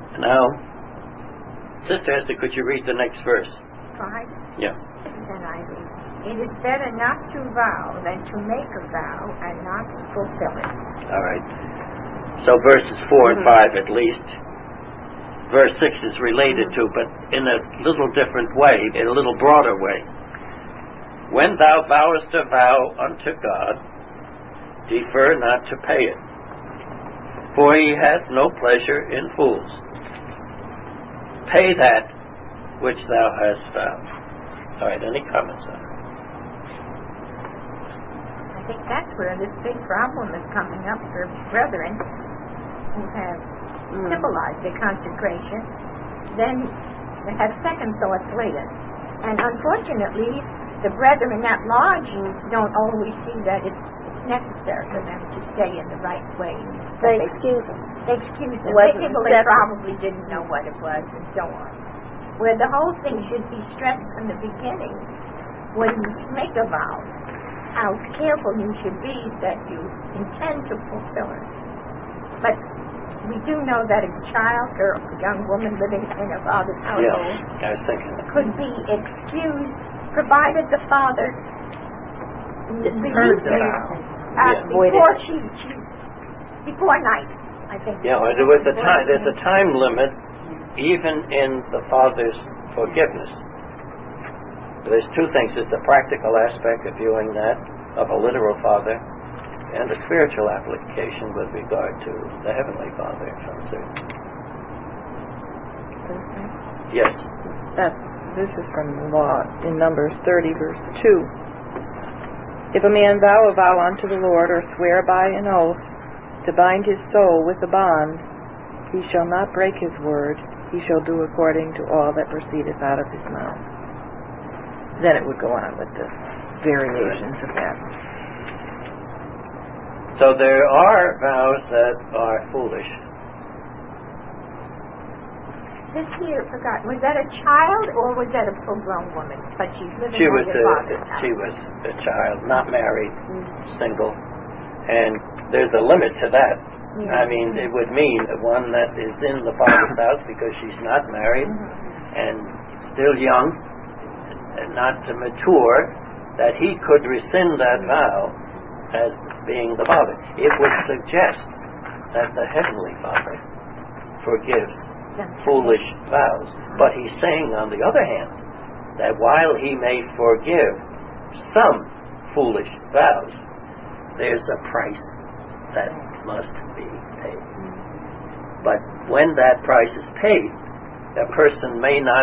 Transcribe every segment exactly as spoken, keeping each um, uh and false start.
Now, Sister Esther, could you read the next verse? Five. Yeah. Then I read. It is better not to vow than to make a vow and not fulfill it. All right. So verses four mm-hmm. and five at least. Verse six is related mm-hmm. to, but in a little different way, in a little broader way. When thou vowest a vow unto God, defer not to pay it, for he hath no pleasure in fools. Pay that which thou hast vowed. All right, any comments on it? I think that's where this big problem is coming up for brethren who have mm. symbolized their consecration, then they have second thoughts later. And unfortunately, the brethren at large don't always see that it's, it's necessary for them to stay in the right way. They excuse them. They excuse them. They people they probably didn't know what it was and so on. Where the whole thing should be stressed from the beginning when you make a vow, how careful you should be that you intend to fulfill it. But we do know that a child or a young woman living in a father's household yes, I was thinking that. could be excused provided the father heard the vow uh, yeah. before she, she before night, I think. Yeah, well, there was a time. There's a time limit even in the father's forgiveness. There's two things. There's a practical aspect of viewing that of a literal father, and a spiritual application with regard to the Heavenly Father. Yes. That, this is from the law in Numbers thirty, verse two. If a man vow a vow unto the Lord, or swear by an oath, to bind his soul with a bond, he shall not break his word. He shall do according to all that proceedeth out of his mouth. Then it would go on with the variations of that. So there are vows that are foolish. This here, forgot, was that a child or was that a full-grown woman? But she's living she on was your a, father's house. She was a child, not married, mm-hmm. single. And there's a limit to that. Yeah. I mean, it would mean one that is in the father's house because she's not married mm-hmm. and still young and not mature, that he could rescind that vow as being the Father. It would suggest that the Heavenly Father forgives foolish vows. But he's saying, on the other hand, that while he may forgive some foolish vows, there's a price that must be paid. But when that price is paid, a person may not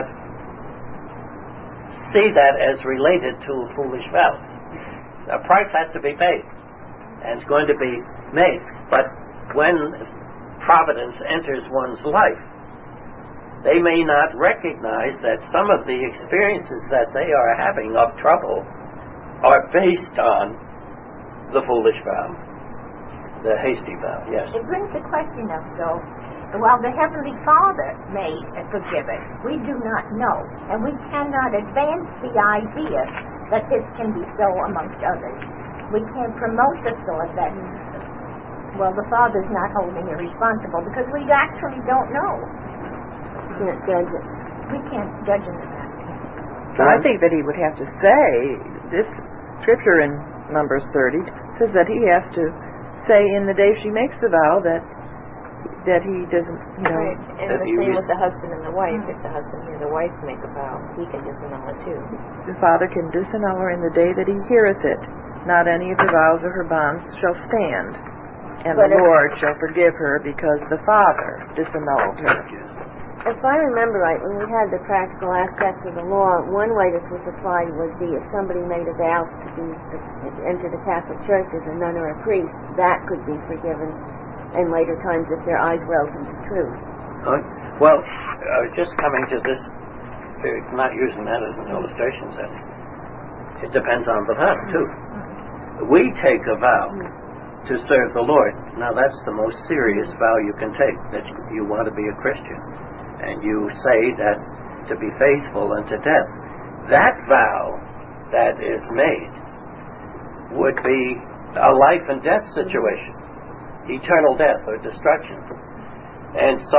see that as related to a foolish vow. A price has to be paid, and it's going to be made. But when providence enters one's life, they may not recognize that some of the experiences that they are having of trouble are based on the foolish vow, the hasty vow. Yes. It brings the question up, though. While the Heavenly Father may forgive it, we do not know, and we cannot advance the idea that this can be so amongst others. We can't promote the thought that, well, the Father's not holding you responsible, because we actually don't know. We can't judge it. We can't judge it in that. Well, I think that he would have to say, this scripture in Numbers thirty says that he has to say in the day she makes the vow that that he doesn't, you know... Right. And the same with the husband and the wife. If the husband hears the wife make a vow, he can disannul it too. The father can disannul her in the day that he heareth it. Not any of her vows or her bonds shall stand. And but the Lord shall forgive her because the Father disannulled her. If I remember right, when we had the practical aspects of the law, one way this was applied would be if somebody made a vow to be to enter the Catholic Church as a nun or a priest, that could be forgiven in later times if their eyes were open to truth. Uh, well, uh, just coming to this, not using that as an illustration setting, it depends on the vow, too. We take a vow to serve the Lord. Now, that's the most serious vow you can take, that you want to be a Christian. And you say that to be faithful unto death. That vow that is made would be a life and death situation. Eternal death or destruction. And so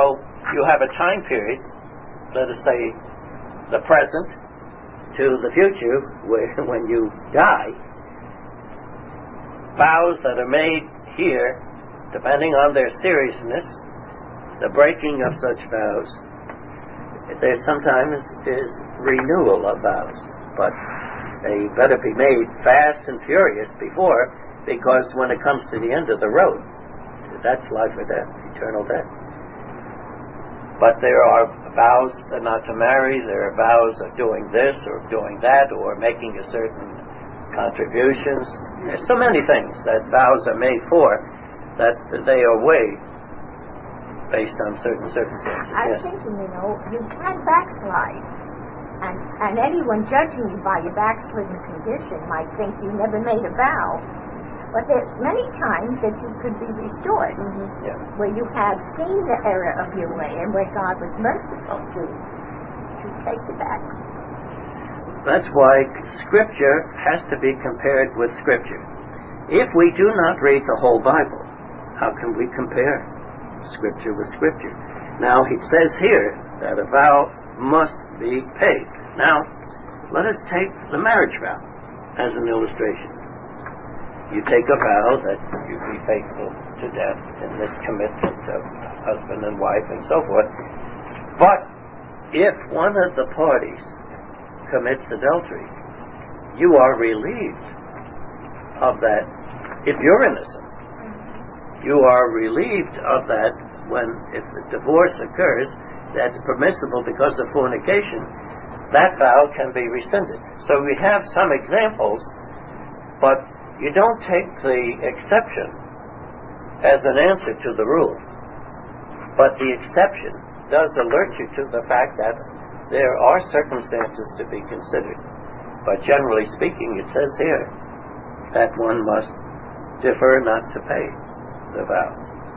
you have a time period, let us say the present to the future, where when you die, vows that are made here, depending on their seriousness, the breaking of such vows, there sometimes is renewal of vows, but they better be made fast and furious before, because when it comes to the end of the road, that's life or death, eternal death. But there are vows not to marry, there are vows of doing this or doing that, or making a certain contributions. There's so many things that vows are made for, that they are weighed based on certain circumstances. I'm Yes. thinking, you know, you can backslide. And, and anyone judging you by your backslidden condition might think you never made a vow. But there's many times that you could be restored, Yeah. where you have seen the error of your way and where God was merciful to, to take you back. That's why Scripture has to be compared with Scripture. If we do not read the whole Bible, how can we compare Scripture with Scripture? Now, it says here that a vow must be paid. Now, let us take the marriage vow as an illustration. You take a vow that you be faithful to death in this commitment of husband and wife and so forth. But if one of the parties commits adultery, you are relieved of that. If you're innocent, you are relieved of that when, if the divorce occurs, that's permissible because of fornication, that vow can be rescinded. So we have some examples, but you don't take the exception as an answer to the rule. But the exception does alert you to the fact that there are circumstances to be considered. But generally speaking, it says here that one must defer not to pay the vow.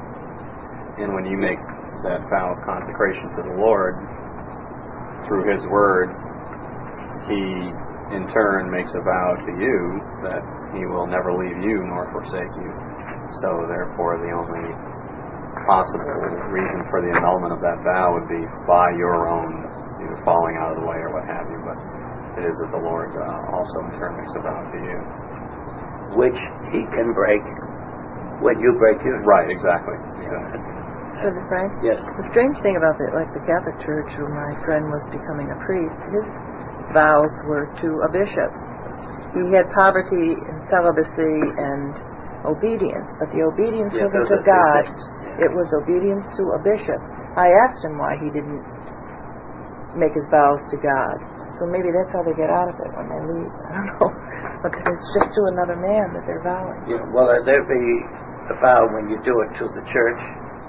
And when you make that vow of consecration to the Lord through His Word, He in turn makes a vow to you that He will never leave you nor forsake you. So therefore the only possible reason for the annulment of that vow would be by your own either falling out of the way or what have you, but it is that the Lord uh, also in turn makes a vow to you. Which He can break when you break yours. Right, exactly. Exactly. Brother Frank? Yes. The strange thing about the, like the Catholic Church, when my friend was becoming a priest, his vows were to a bishop. He had poverty and celibacy and obedience, but the obedience Yeah, wasn't those to are three God. things. It was obedience to a bishop. I asked him why he didn't make his vows to God. So maybe that's how they get out of it when they leave. I don't know. But it's just to another man that they're vowing. Yeah, well, uh, there'd be a vow when you do it to the church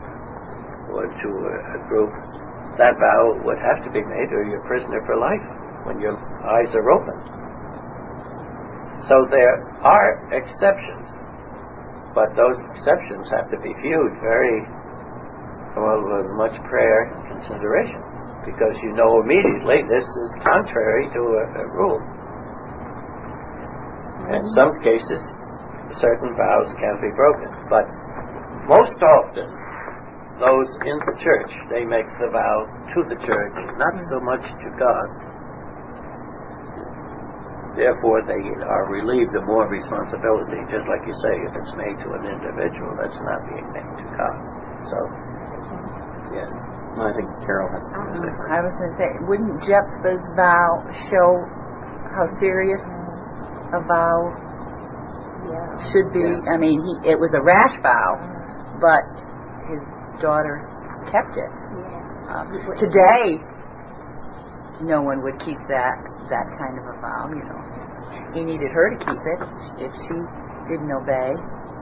or to a, a group. That vow would have to be made, or you're a prisoner for life when your eyes are open. So there are exceptions, but those exceptions have to be viewed very well with much prayer and consideration, because you know immediately this is contrary to a, a rule. In some cases, certain vows can be broken, but most often, those in the church, they make the vow to the church, not so much to God. Therefore, they are relieved of more responsibility, just like you say, if it's made to an individual, that's not being made to God. So, yeah. Well, I think Carol has something to say. I was going to say, wouldn't Jephthah's vow show how serious a vow Yeah. should be? Yeah. I mean, he, it was a rash vow, but his daughter kept it. Yeah. Um, today, no one would keep that that kind of a vow, you know. He needed her to keep it if she didn't obey.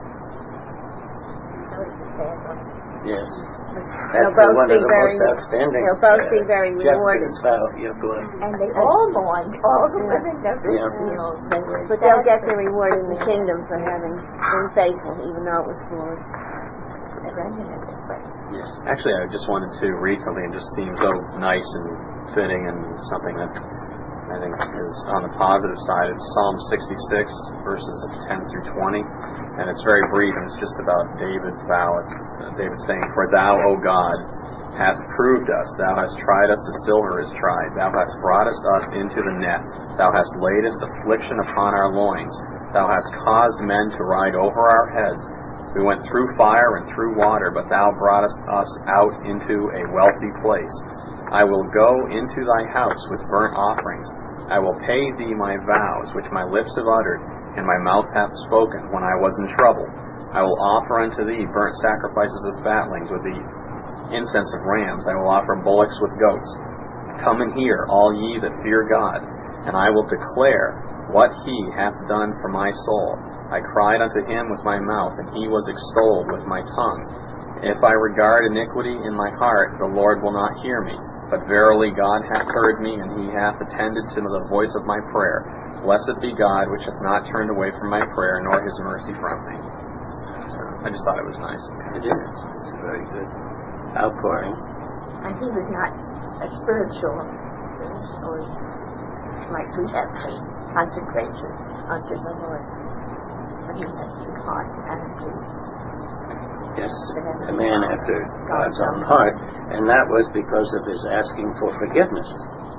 Yes. They'll That's the both one of be the very- most outstanding. they'll both be very Jephthah's vow. Yeah, go ahead. And they all mourned, all the women of Yeah. Israel. They were But they'll get sad their reward in the kingdom for having been faithful, even though it was foolish. for surrendering it. Yes. Actually, I just wanted to read something that just seems so nice and fitting, and something that I think is on the positive side. It's Psalm sixty-six, verses ten through twenty, and it's very brief, and it's just about David's vow. It's uh, David saying, "For thou, O God, hast proved us. Thou hast tried us as silver is tried. Thou hast brought us into the net. Thou hast laid us affliction upon our loins. Thou hast caused men to ride over our heads. We went through fire and through water, but thou broughtest us out into a wealthy place. I will go into thy house with burnt offerings. I will pay thee my vows, which my lips have uttered, and my mouth hath spoken, when I was in trouble. I will offer unto thee burnt sacrifices of fatlings, with the incense of rams. I will offer bullocks with goats. Come and hear, all ye that fear God, and I will declare what he hath done for my soul. I cried unto him with my mouth, and he was extolled with my tongue. If I regard iniquity in my heart, the Lord will not hear me. But verily God hath heard me, and he hath attended to the voice of my prayer. Blessed be God, which hath not turned away from my prayer, nor his mercy from me. So I just thought it was nice. It is. It's a very good outpouring. And he was not a spiritual, or like we have to consecration unto the Lord. But he has the heart attitude. Yes, a man after God's own heart, and that was because of his asking for forgiveness.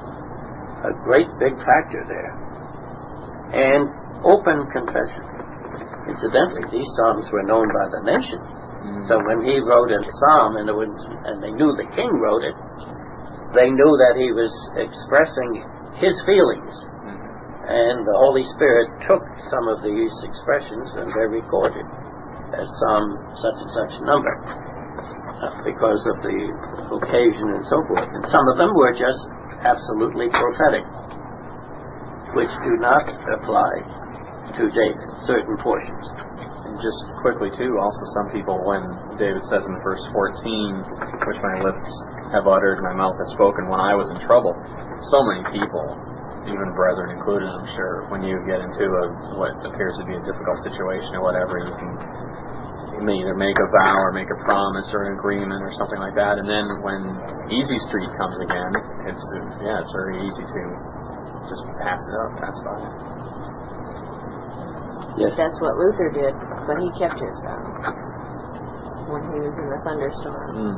A great big factor there. And open confession. Incidentally, these psalms were known by the nation. Mm-hmm. So when he wrote a psalm, and, it was, and they knew the king wrote it, they knew that he was expressing his feelings. Mm-hmm. And the Holy Spirit took some of these expressions and they're recorded as some such and such number, uh, because of the occasion and so forth. And some of them were just absolutely prophetic, which do not apply to David, certain portions. And just quickly too, also some people, when David says in verse fourteen, which my lips have uttered, my mouth has spoken when I was in trouble, so many people, even brethren included, I'm sure, when you get into a, what appears to be a difficult situation or whatever, you can You may either make a vow or make a promise or an agreement or something like that, and then when easy street comes again, it's uh, yeah, it's very easy to just pass it up, pass by it. Yes. That's what Luther did, but he kept his vow when he was in the thunderstorm. Mm.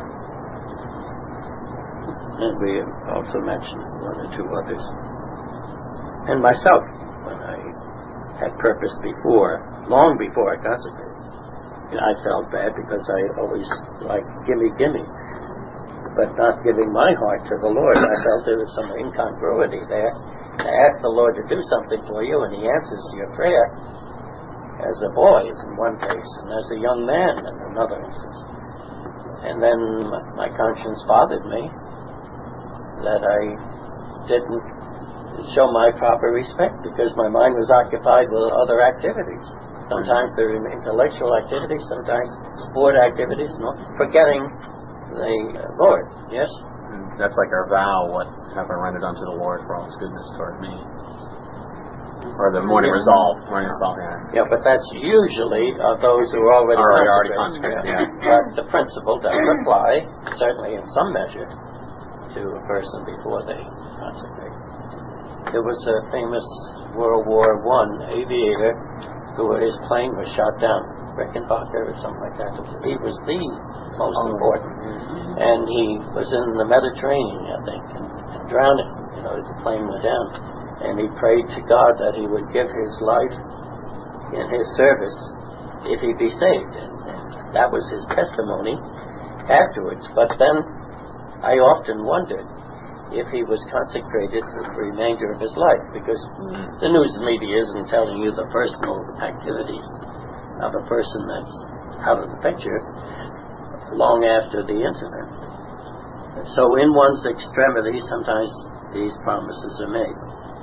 And we also mentioned one or two others. And myself, when I had purpose before, long before I consecrated, I felt bad because I always like gimme, gimme, but not giving my heart to the Lord. I felt there was some incongruity there. To ask the Lord to do something for you, and he answers your prayer as a boy is in one case, and as a young man in another instance. And then my conscience bothered me that I didn't show my proper respect because my mind was occupied with other activities. Sometimes they're in intellectual activities, sometimes sport activities, no, forgetting the uh, Lord. Yes? And that's like our vow, what have I rendered unto the Lord for all his goodness toward me? Or the morning yeah. resolve. Morning resolve, yeah. Yeah, but that's usually of those who are already, already, already consecrated. Yeah. But the principle doesn't apply, certainly in some measure, to a person before they consecrate. There was a famous World War One aviator who his plane was shot down, Rickenbacker or something like that. He was the most oh. important. Mm-hmm. And he was in the Mediterranean, I think, and, and drowning. You know, the plane went down. And he prayed to God that he would give his life in his service if he be saved. And, and that was his testimony afterwards. But then I often wondered if he was consecrated for the remainder of his life, because mm. the news media isn't telling you the personal activities of a person that's out of the picture long after the incident. So in one's extremity, sometimes these promises are made.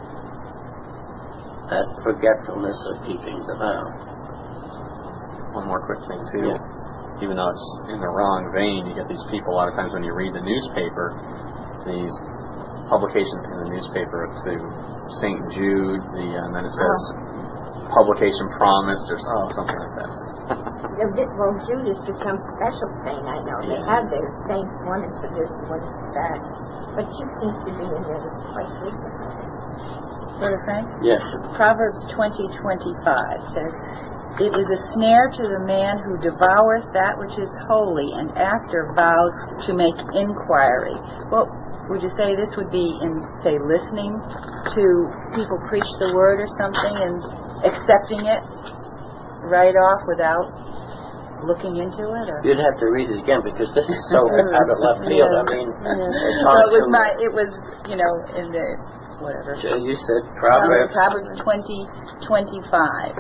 That forgetfulness of keeping the vow. One more quick thing too. Yeah. Even though it's in the wrong vein, you get these people a lot of times when you read the newspaper, these publications in the newspaper to Saint Jude, the uh, and then it says oh. publication promised or oh, something like that. Well, Jude has become a special thing, I know. They yeah. have their saints, one is for this and one is for that. But she seems to be in there quite frequently. Brother Frank? Yes. Proverbs twenty twenty-five says, It is a snare to the man who devoureth that which is holy, and after vows to make inquiry. Well, would you say this would be in, say, listening to people preach the word or something and accepting it right off without looking into it? Or? You'd have to read it again because this is so out of left field. I mean, it's well, hard it was to... my, it was, you know, in the, whatever. So you said Proverbs... Proverbs twenty, twenty-five.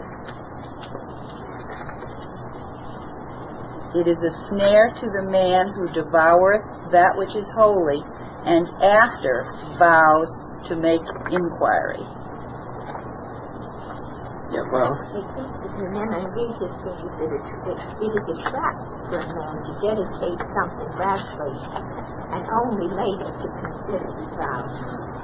It is a snare to the man who devoureth that which is holy, and after vows to make inquiry. Yeah, well... And then I read this thing that it, it, it is a trap for a man to dedicate something rashly and only later to consider his vows.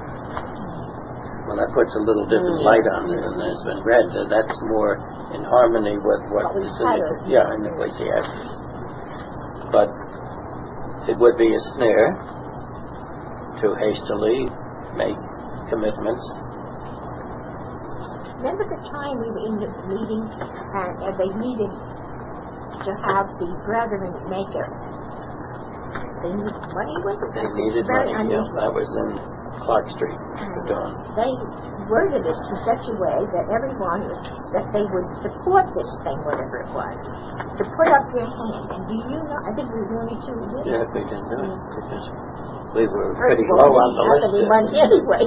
Well, that puts a little different light on it, and has been read. Uh, that's more in harmony with what is in the, yeah, in the Ecclesiastes. But it would be a snare to hastily make commitments. Remember the time we were in the meeting and, and they needed to have the brethren make a, they needed money with it? They needed Very money, yeah. unusual. That was in Clark Street, the Dawn. They worded it in such a way that everyone, that they would support this thing, whatever it was, to put up their hand. And do you know, I think we were the only two who did it. Yeah, we didn't do it because we were First pretty of all, low on the not list. that we won anyway.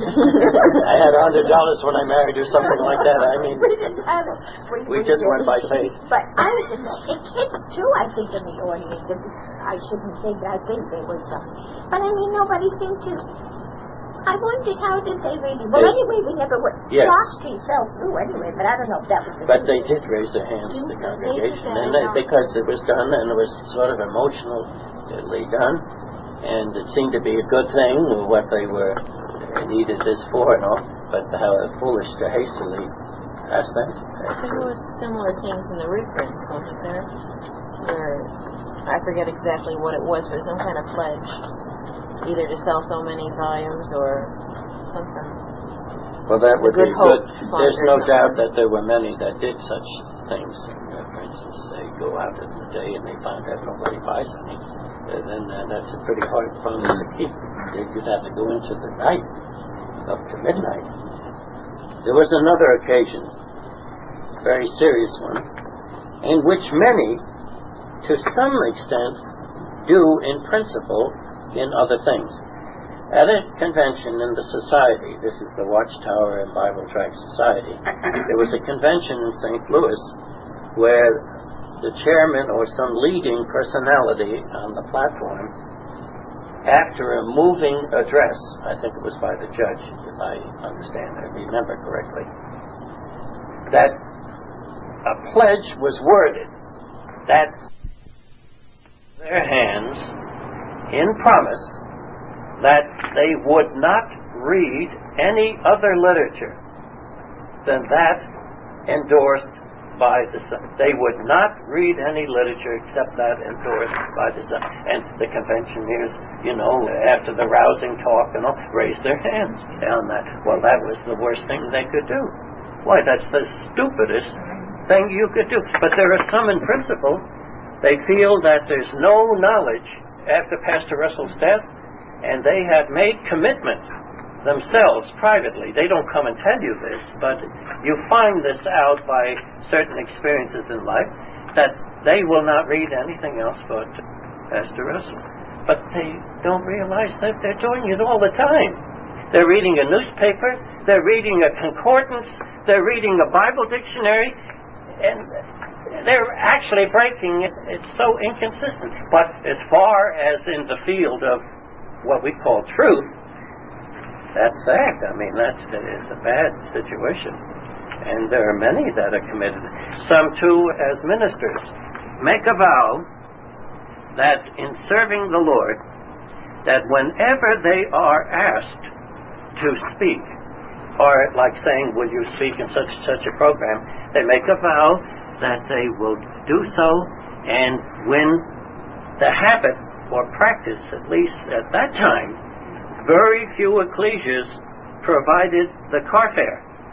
I had a hundred dollars when I married or something like that. I mean, we didn't have it. we just went by faith. But I was in the, and kids too, I think, in the audience. I shouldn't say that. I think there was some. But I mean, nobody seemed to. I wondered how did they really. Well, They, anyway, we never went. yes. Clark Street fell through anyway, but I don't know if that was the But truth. they did raise their hands, the congregation, They and did they, that, because it was done and it was sort of emotionally done, and it seemed to be a good thing what they were they needed this for and all. But how foolish to hastily ask that. There was similar things in the reprints, wasn't there? Where I forget exactly what it was, but some kind of pledge, either to sell so many volumes or something. Well, that would Good be Hope good. Fund There's or no something. doubt that there were many that did such things. Uh, for instance, they go out in the day and they find that nobody buys any. Uh, then uh, that's a pretty hard fund to keep. You'd have to go into the night, up to midnight. There was another occasion, a very serious one, in which many, to some extent, do in principle in other things. At a convention in the society, this is the Watchtower and Bible Tract Society, there was a convention in Saint Louis where the chairman or some leading personality on the platform, after a moving address, I think it was by the judge, if I understand and remember correctly, that a pledge was worded that their hands in promise that they would not read any other literature than that endorsed by the Son. They would not read any literature except that endorsed by the Son. And the conventioners, you know, after the rousing talk and all, raised their hands on that. Well, that was the worst thing they could do. Why, that's the stupidest thing you could do. But there are some in principle, they feel that there's no knowledge after Pastor Russell's death, and they have made commitments themselves privately. They don't come and tell you this, but you find this out by certain experiences in life, that they will not read anything else but Pastor Russell. But they don't realize that they're doing it all the time. They're reading a newspaper, they're reading a concordance, they're reading a Bible dictionary, and they're actually breaking it. It's so inconsistent. But as far as in the field of what we call truth, that's sad. I mean, that's that is a bad situation. And there are many that are committed. Some, too, as ministers, make a vow that in serving the Lord, that whenever they are asked to speak, or like saying, will you speak in such and such a program, they make a vow that they will do so, and when the habit or practice, at least at that time, very few ecclesias provided the car fare.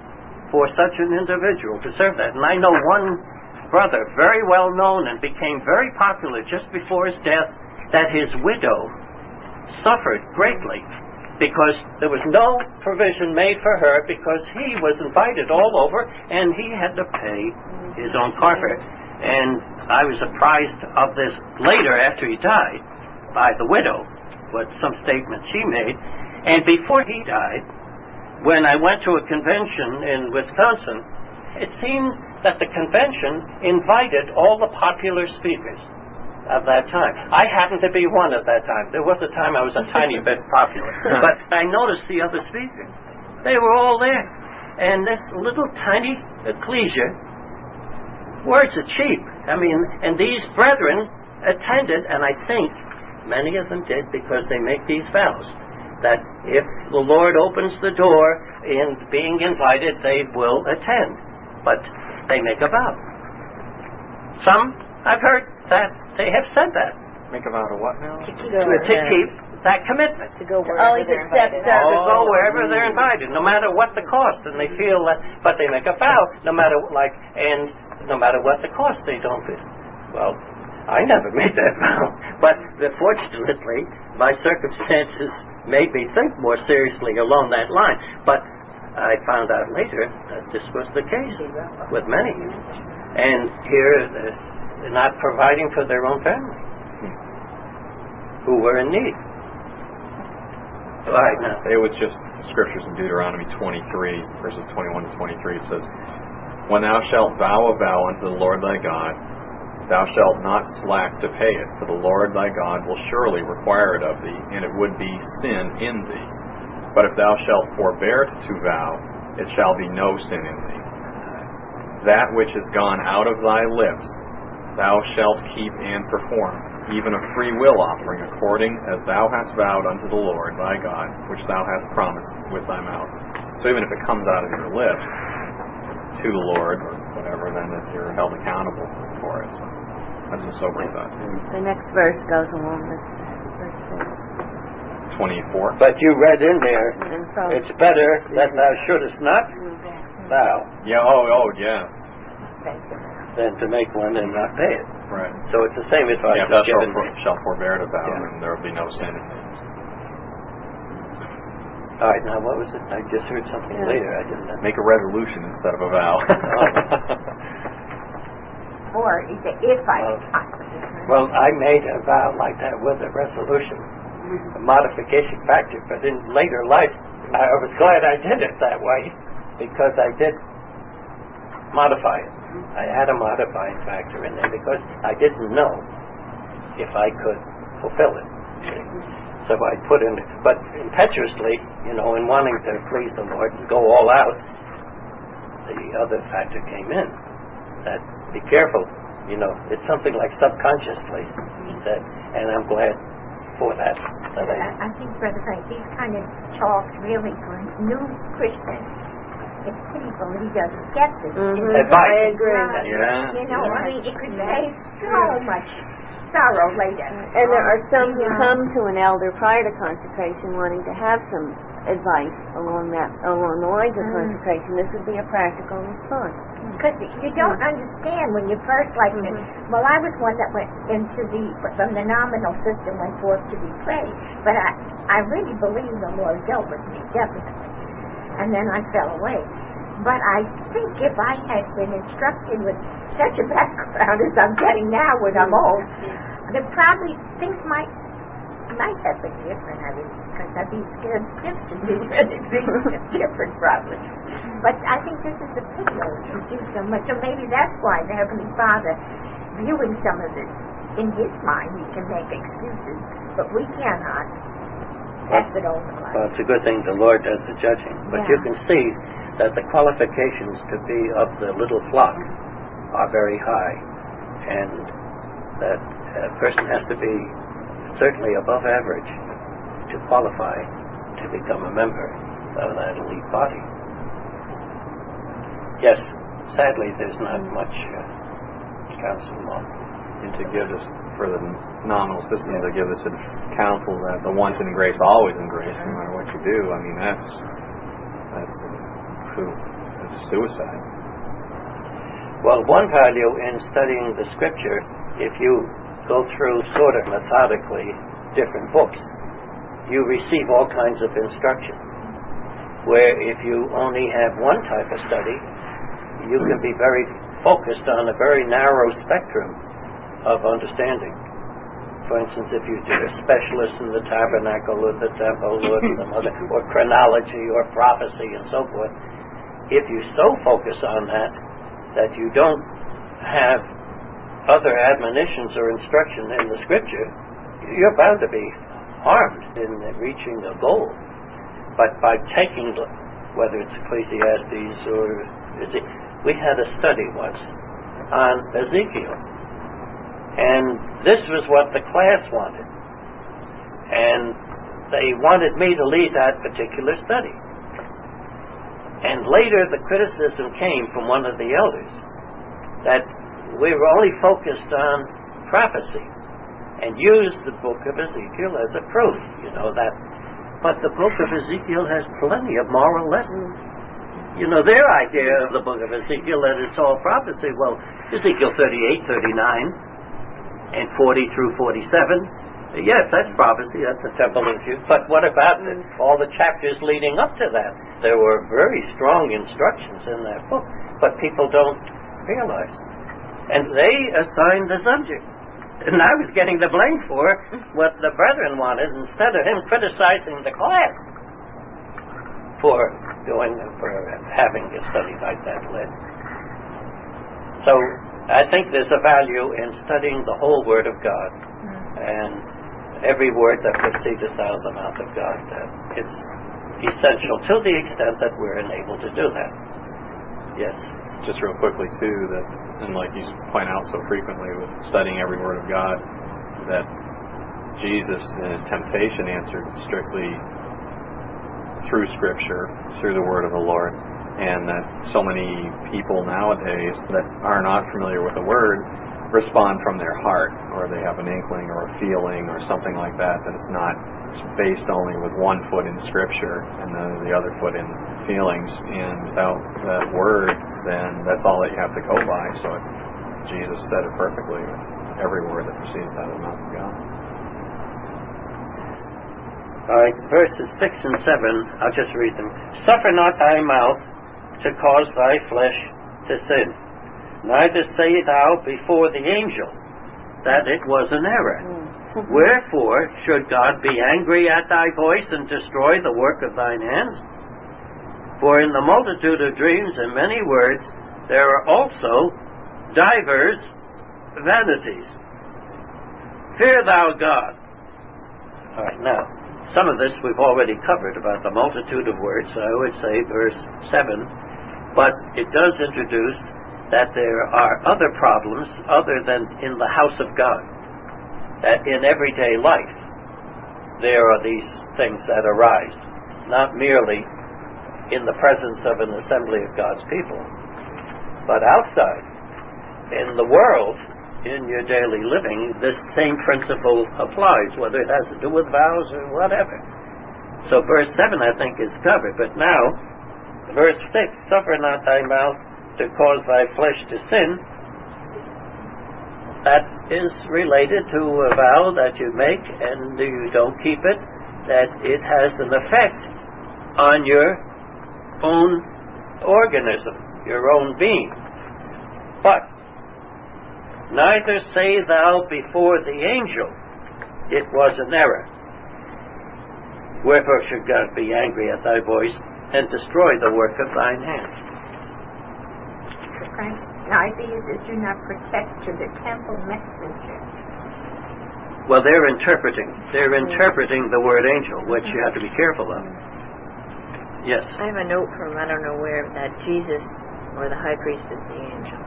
for such an individual to serve that. And I know one brother, very well known and became very popular just before his death, that his widow suffered greatly because there was no provision made for her because he was invited all over and he had to pay his own car fare. And I was apprised of this later after he died by the widow, what some statements she made. And before he died, when I went to a convention in Wisconsin, it seemed that the convention invited all the popular speakers of that time. I happened to be one at that time. There was a time I was a tiny bit popular. But I noticed the other speakers. They were all there. And this little tiny ecclesia, words are cheap. I mean, and these brethren attended, and I think many of them did because they make these vows, that if the Lord opens the door in being invited, they will attend. But they make a vow. Some, I've heard that they have said that. Make a vow to what now? To keep, To, to keep that commitment. to go wherever Always they're accept invited. that. To go wherever they're invited, no matter what the cost, and they feel that, but they make a vow, no matter like, and no matter what the cost, they don't. Well, I never made that vow, but fortunately, my circumstances made me think more seriously along that line. But I found out later that this was the case with many, and here they're not providing for their own family who were in need. Right now, it was just scriptures in Deuteronomy twenty-three, verses twenty-one to twenty-three. It says, "When thou shalt vow a vow unto the Lord thy God, thou shalt not slack to pay it, for the Lord thy God will surely require it of thee, and it would be sin in thee. But if thou shalt forbear to vow, it shall be no sin in thee. That which is gone out of thy lips, thou shalt keep and perform, even a free will offering, according as thou hast vowed unto the Lord thy God, which thou hast promised with thy mouth." So even if it comes out of your lips to the Lord or whatever, then it's, you're held accountable for it. That's a sobering thought too. The next verse goes along with verse twenty-four. but you read in there, and so it's better that thou shouldest not vow Yeah. Oh. Oh. Yeah. than to make one and not pay it. Right. So it's the same advice Yeah. If thou that's shalt, given. for, shalt forbear to vow, Yeah. then there will be no sin in thee. All right, now what was it? I just heard something Yeah. later. I didn't know. Make a resolution instead of a vow. Or is it if I Well, I made a vow like that with a resolution, a modification factor, but in later life, I was glad I did it that way because I did modify it. I had a modifying factor in there because I didn't know if I could fulfill it. So I put in, but impetuously, you know, in wanting to please the Lord and go all out, the other factor came in. That be careful, you know, it's something like subconsciously that, and I'm glad for that. that I, I I think, Brother Frank, these kind of talks really for new Christians. It's pitiful he doesn't get this. Mhm. Advice. I agree. Right. Yeah. You know, Yeah. I mean, it could save so much sorrow later. And there are some who You know. come to an elder prior to consecration wanting to have some advice along that along the lines of Mm. consecration. This would be a practical response. Because you don't understand when you first like it. Well, I was one that went into the from the nominal system went forth to be prayed, but I I really believe the Lord dealt with me definitely, and then I fell away. But I think if I had been instructed with such a background as I'm getting now when I'm old, then probably things might might have been different. I mean, because I'd be scared stiff to do anything different probably. But I think this is the privilege to do so much. So maybe that's why the Heavenly Father, viewing some of this in His mind, He can make excuses, but we cannot. That's it over life. well, it's a good thing the Lord does the judging. But Yeah. you can see that the qualifications to be of the little flock are very high, and that a person has to be certainly above average to qualify to become a member of that elite body. Yes, sadly, there's not much uh, counsel on. And to give this, for the nominal system, to give this counsel that the once in grace, always in grace, no matter what you do, I mean, that's, that's, who, it's suicide. Well, one value in studying the Scripture, if you go through sort of methodically different books, you receive all kinds of instruction. Where if you only have one type of study, you can be very focused on a very narrow spectrum of understanding. For instance, if you do a specialist in the tabernacle or the temple or some other, or chronology or prophecy and so forth, if you so focus on that that you don't have other admonitions or instruction in the Scripture, you're bound to be harmed in reaching a goal. But by taking, whether it's Ecclesiastes or Ezekiel, we had a study once on Ezekiel, and this was what the class wanted, and they wanted me to lead that particular study. And later the criticism came from one of the elders that we were only focused on prophecy and used the book of Ezekiel as a proof, you know, that. But the book of Ezekiel has plenty of moral lessons. You know, their idea of the book of Ezekiel that it's all prophecy. Well, Ezekiel thirty-eight, thirty-nine, and forty through forty-seven, yes, that's prophecy, that's a temple issue. But what about the, all the chapters leading up to that? There were very strong instructions in that book, but people don't realize. And they assigned the subject. And I was getting the blame for what the brethren wanted instead of him criticizing the class for doing for having a study like that led. So I think there's a value in studying the whole Word of God, and every word that proceedeth out of the mouth of God. Uh, it's essential to the extent that we're enabled to do that. Yes. Just real quickly too, that, and like you point out so frequently with studying every word of God, that Jesus in his temptation answered strictly through Scripture, through the word of the Lord, and that so many people nowadays that are not familiar with the word respond from their heart, or they have an inkling or a feeling or something like that, that it's not it's based only with one foot in Scripture and then the other foot in feelings, and without that word, then that's all that you have to go by. So it, Jesus said it perfectly with every word that proceeds out of the mouth of God. All right, verses six and seven, I'll just read them. Suffer not thy mouth to cause thy flesh to sin, neither say thou before the angel that it was an error. Wherefore should God be angry at thy voice and destroy the work of thine hands? For in the multitude of dreams and many words there are also divers vanities. Fear thou God. All right, now, some of this we've already covered about the multitude of words, so I would say verse seven, but it does introduce that there are other problems other than in the house of God. That in everyday life there are these things that arise, not merely in the presence of an assembly of God's people, but outside, in the world, in your daily living, this same principle applies, whether it has to do with vows or whatever. So verse seven, I think, is covered. But now, verse six, suffer not thy mouth to cause thy flesh to sin. That is related to a vow that you make and you don't keep it, that it has an effect on your own organism, your own being. But neither say thou before the angel, it was an error. Wherefore should God be angry at thy voice and destroy the work of thine hands? Frank, neither is it do not protect to the temple messenger. Well, they're interpreting. They're interpreting the word angel, which you have to be careful of. Yes. I have a note from I don't know where that Jesus or the high priest is the angel.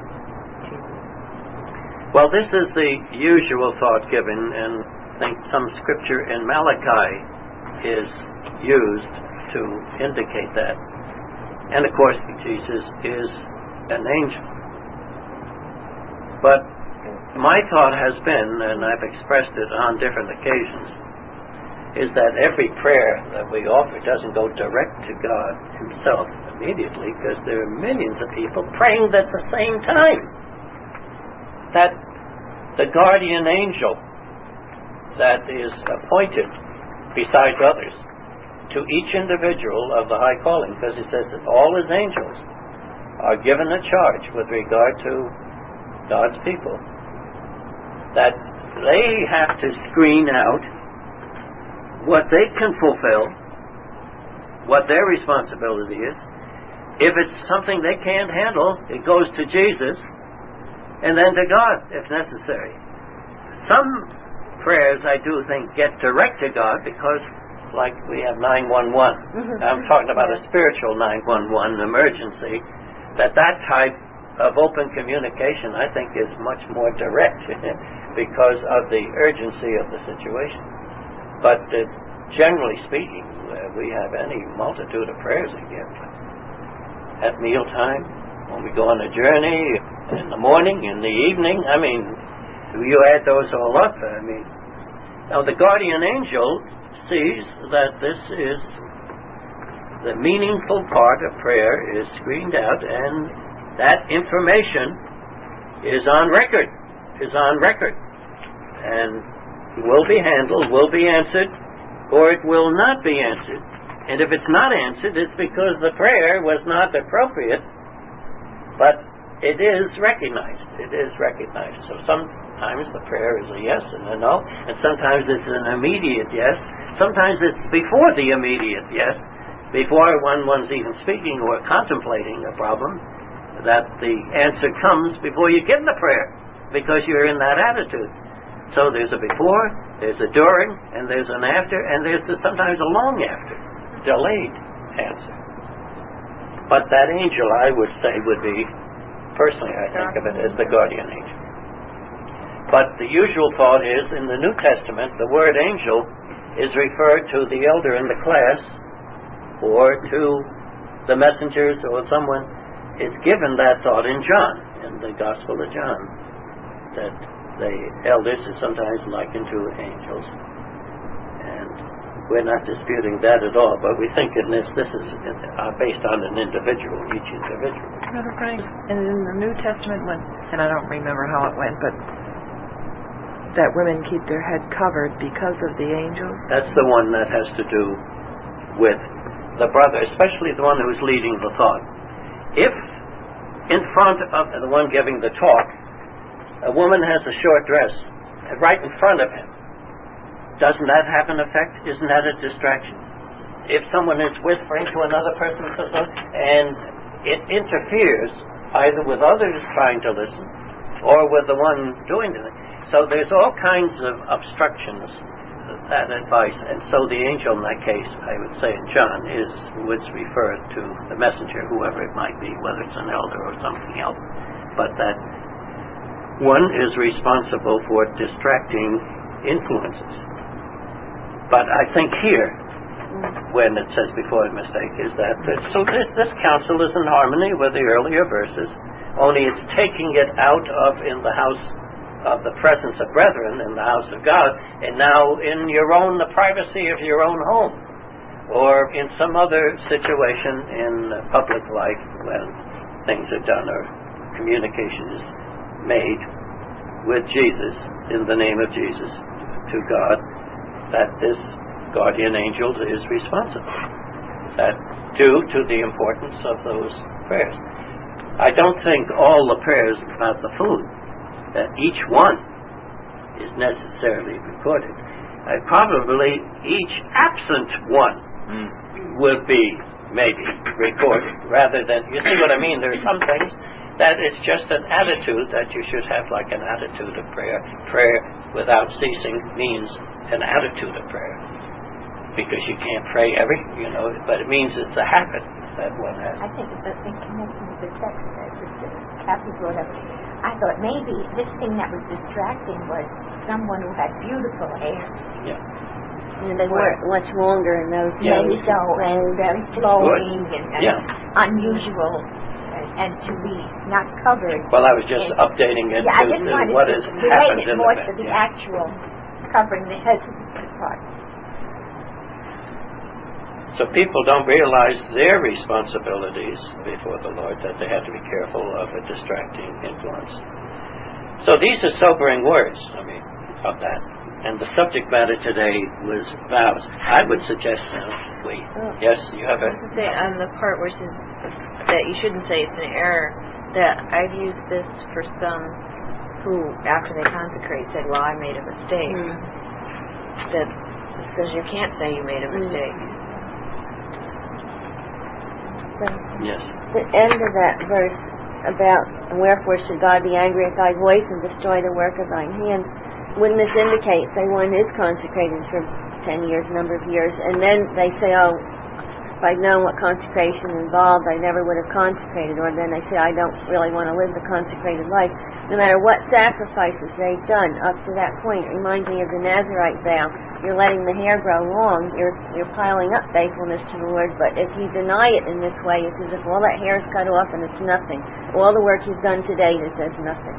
Well, this is the usual thought given, and I think some scripture in Malachi is used to indicate that. And of course, Jesus is an angel. But my thought has been, and I've expressed it on different occasions, is that every prayer that we offer doesn't go direct to God himself. immediately because there are millions of people praying at the same time. That the guardian angel that is appointed, besides others, to each individual of the high calling, because it says that all his angels are given a charge with regard to God's people, that they have to screen out what they can fulfill, what their responsibility is. If it's something they can't handle, it goes to Jesus and then to God if necessary. Some prayers, I do think, get direct to God because, like we have nine one one. Mm-hmm. I'm talking about yeah. a spiritual nine one one emergency, that that type of open communication, I think, is much more direct because of the urgency of the situation. But uh, generally speaking, uh, we have any multitude of prayers we give. At mealtime, when we go on a journey, in the morning, in the evening. I mean, you add those all up. I mean, now the guardian angel sees that this is the meaningful part of prayer is screened out, and that information is on record, is on record, and will be handled, will be answered, or it will not be answered. And if it's not answered, it's because the prayer was not appropriate, but it is recognized. It is recognized. So sometimes the prayer is a yes and a no, and sometimes it's an immediate yes. Sometimes it's before the immediate yes, before one one's even speaking or contemplating a problem, that the answer comes before you get in the prayer, because you're in that attitude. So there's a before, there's a during, and there's an after, and there's a, sometimes a long after, delayed answer. But that angel, I would say, would be, personally I think of it as the guardian angel. But the usual thought is, in the New Testament, the word angel is referred to the elder in the class, or to the messengers, or someone. It's given that thought in John, in the Gospel of John, that the elders are sometimes likened to angels. And we're not disputing that at all, but we think in this, this is uh, based on an individual, each individual. Brother Frank, and in the New Testament, when, and I don't remember how it went, but that women keep their head covered because of the angels? That's the one that has to do with the brother, especially the one who's leading the thought. If in front of the one giving the talk, a woman has a short dress right in front of him, doesn't that have an effect? Isn't that a distraction? If someone is whispering to another person and it interferes either with others trying to listen or with the one doing it. So there's all kinds of obstructions, that advice. And so the angel in that case, I would say in John, is would refer to the messenger, whoever it might be, whether it's an elder or something else. But that one is responsible for distracting influences. But I think here, when it says before the mistake, is that this, so this, this counsel is in harmony with the earlier verses, only it's taking it out of in the house of the presence of brethren, in the house of God, and now in your own, the privacy of your own home, or in some other situation in public life when things are done or communication is made with Jesus, in the name of Jesus, to God, that this guardian angel is responsible. That due to the importance of those prayers. I don't think all the prayers about the food, that each one is necessarily recorded. Uh, probably each absent one mm. will be maybe recorded, rather than, you see what I mean? There are some things that it's just an attitude that you should have, like an attitude of prayer. Prayer without ceasing means an attitude of prayer, because you can't pray every, you know, but it means it's a habit that one has. I think it's in connection with the text that Sister Kathy brought up. I thought maybe this thing that was distracting was someone who had beautiful hair. Yeah. And they weren't much longer in those yeah, days. so, and very flowing and, and yeah. unusual, and, and to be not covered. Well, I was just and, updating it yeah, to, I just to wanted what to has relate happened it in more the to the yeah. actual covering the head part. So people don't realize their responsibilities before the Lord, that they have to be careful of a distracting influence. So these are sobering words, I mean, of that. And the subject matter today was vows. I would suggest now, we, yes, you have a... I was going to say, on the part where it says that you shouldn't say it's an error, that I've used this for some who, after they consecrate, said, well, I made a mistake. Mm. That says you can't say you made a mistake. Mm. Yes. The end of that verse about, wherefore should God be angry at thy voice and destroy the work of thine hands, wouldn't this indicate, say one is consecrated for ten years, a number of years, and then they say, oh, if I'd known what consecration involved, I never would have consecrated, or then they say, I don't really want to live the consecrated life. No matter what sacrifices they've done up to that point, it reminds me of the Nazirite vow. You're letting the hair grow long, you're you're piling up faithfulness to the Lord, but if you deny it in this way, it's as if all that hair is cut off and it's nothing. All the work you've done today is as nothing.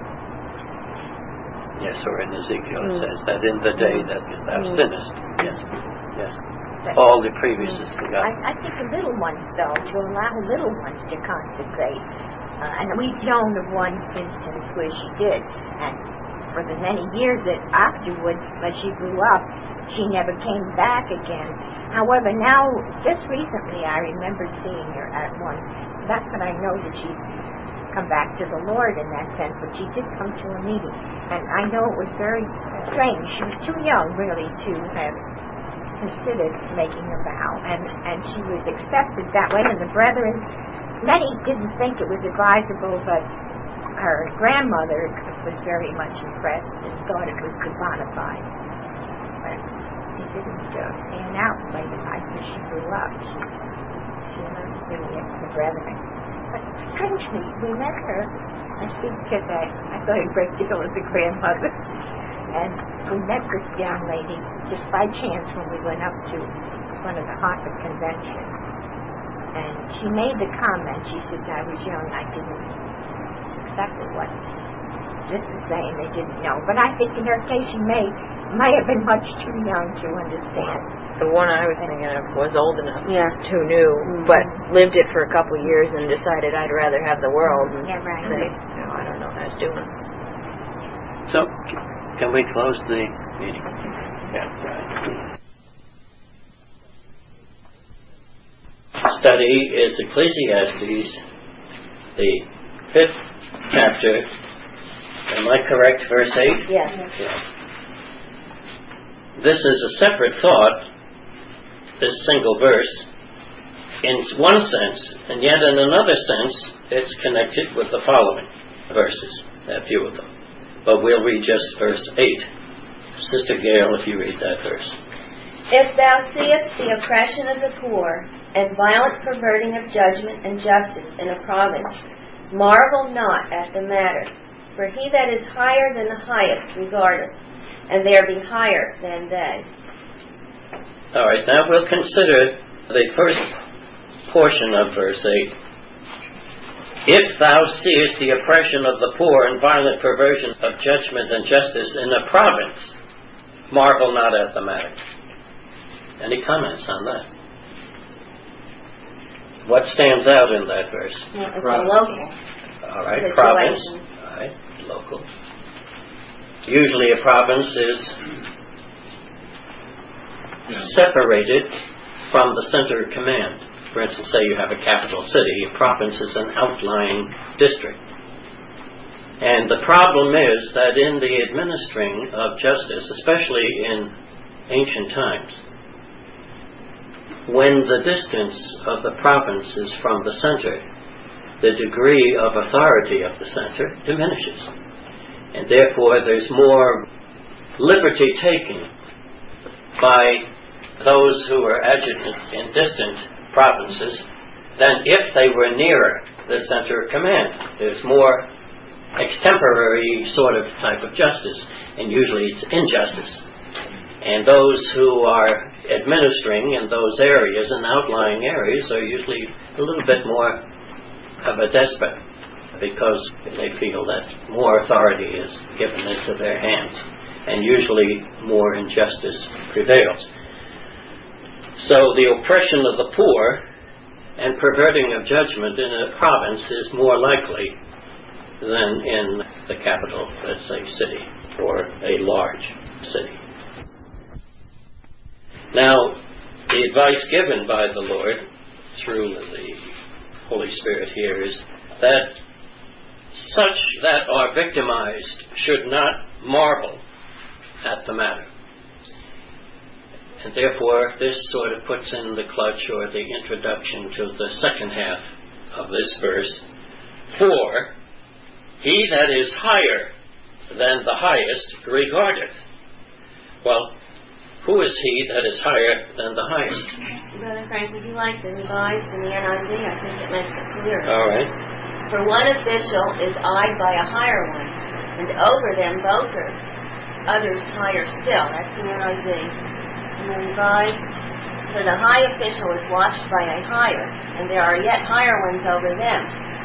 Yes, or in Ezekiel it mm. says that in the day that thou mm. sinnest. Yes, yes. All the previous is forgotten. I, I think the little ones, though, to allow little ones to consecrate. Uh, and we've known of one instance where she did. And for the many years that afterwards, when she grew up, she never came back again. However, now, just recently, I remember seeing her at one. That's when I know that she's come back to the Lord in that sense, but she did come to a meeting. And I know it was very strange. She was too young, really, to have considered making a vow, and, and she was accepted that way, and the brethren, many didn't think it was advisable, but her grandmother was very much impressed and thought it was bona fide. But it didn't uh, pan out like the life as she grew up. She, she learned to do it the brethren. But strangely, we met her, I think because I, I thought a great deal of the grandmother. And we met this young lady just by chance when we went up to one of the Hartford conventions. And she made the comment, she said, I was young, I didn't accept what this is saying, they didn't know. But I think in her case she may, may have been much too young to understand. The one I was thinking of was old enough, yeah, too new, mm-hmm. but lived it for a couple of years and decided I'd rather have the world and yeah, right. say, no, I don't know what I was doing. So, can we close the meeting? Yeah, right. Study is Ecclesiastes, the fifth chapter. Am I correct, verse eight? Yes. Yes. This is a separate thought, this single verse, in one sense, and yet in another sense, it's connected with the following verses, a few of them. But we'll read just verse eight. Sister Gail, if you read that verse. If thou seest the oppression of the poor, and violent perverting of judgment and justice in a province, marvel not at the matter. For he that is higher than the highest regardeth, and there be higher than they. All right, now we'll consider the first portion of verse eight. If thou seest the oppression of the poor and violent perversion of judgment and justice in a province, marvel not at the matter. Any comments on that? What stands out in that verse? Well, it's a local. All right, situation. Province. All right, local. Usually a province is separated from the center of command. For instance, say you have a capital city, a province is an outlying district. And the problem is that in the administering of justice, especially in ancient times, when the distance of the province is from the center, the degree of authority of the center diminishes. And therefore there's more liberty taken by those who are adjutant in distant provinces than if they were nearer the center of command. There's more extemporary sort of type of justice, and usually it's injustice. And those who are administering in those areas and outlying areas are usually a little bit more of a despot, because they feel that more authority is given into their hands, and usually more injustice prevails. So the oppression of the poor and perverting of judgment in a province is more likely than in the capital, let's say, city, or a large city. Now, the advice given by the Lord through the Holy Spirit here is that such that are victimized should not marvel at the matter. And therefore, this sort of puts in the clutch or the introduction to the second half of this verse. For he that is higher than the highest regardeth. Well, who is he that is higher than the highest? Brother Frank, would you like the revised in the N I V? I think it makes it clearer. All right. For one official is eyed by a higher one, and over them both are others higher still. That's the N I V. And the revised, for the high official is watched by a higher, and there are yet higher ones over them.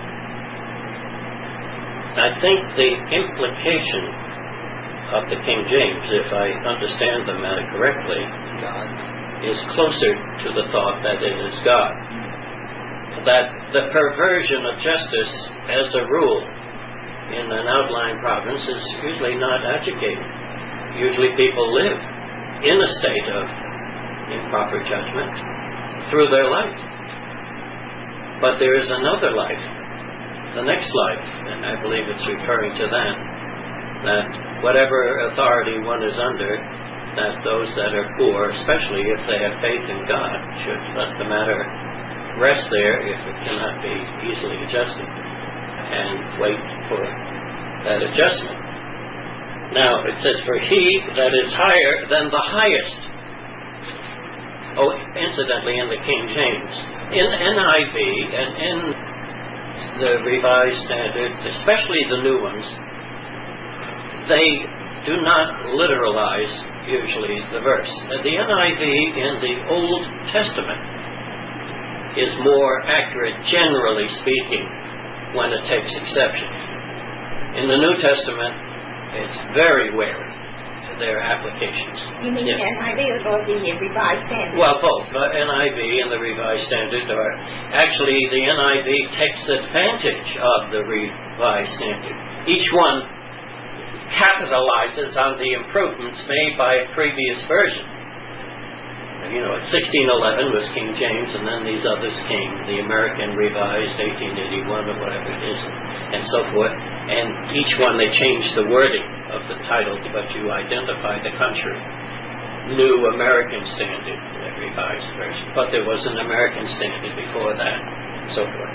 I think the implication of the King James, if I understand the matter correctly, is closer to the thought that it is God. That the perversion of justice, as a rule, in an outlying province is usually not adjudicated. Usually people live in a state of improper judgment through their life. But there is another life, the next life, and I believe it's referring to that, that whatever authority one is under, that those that are poor, especially if they have faith in God, should let the matter rest there if it cannot be easily adjusted, and wait for that adjustment. Now, it says, for he that is higher than the highest. Oh, incidentally, in the King James, in N I V and in the Revised Standard, especially the new ones, they do not literalize usually the verse. The N I V in the Old Testament is more accurate, generally speaking, when it takes exception. In the New Testament, it's very wary to their applications. You mean Yes. N I V or the Revised Standard? Well, both. Uh, N I V and the Revised Standard are... Actually, the N I V takes advantage of the Revised Standard. Each one capitalizes on the improvements made by a previous version. You know, sixteen eleven was King James, and then these others came, the American Revised, eighteen eighty-one, or whatever it is, and so forth. And each one they changed the wording of the title, but you identify the country. New American Standard, the Revised version. But there was an American Standard before that, and so forth.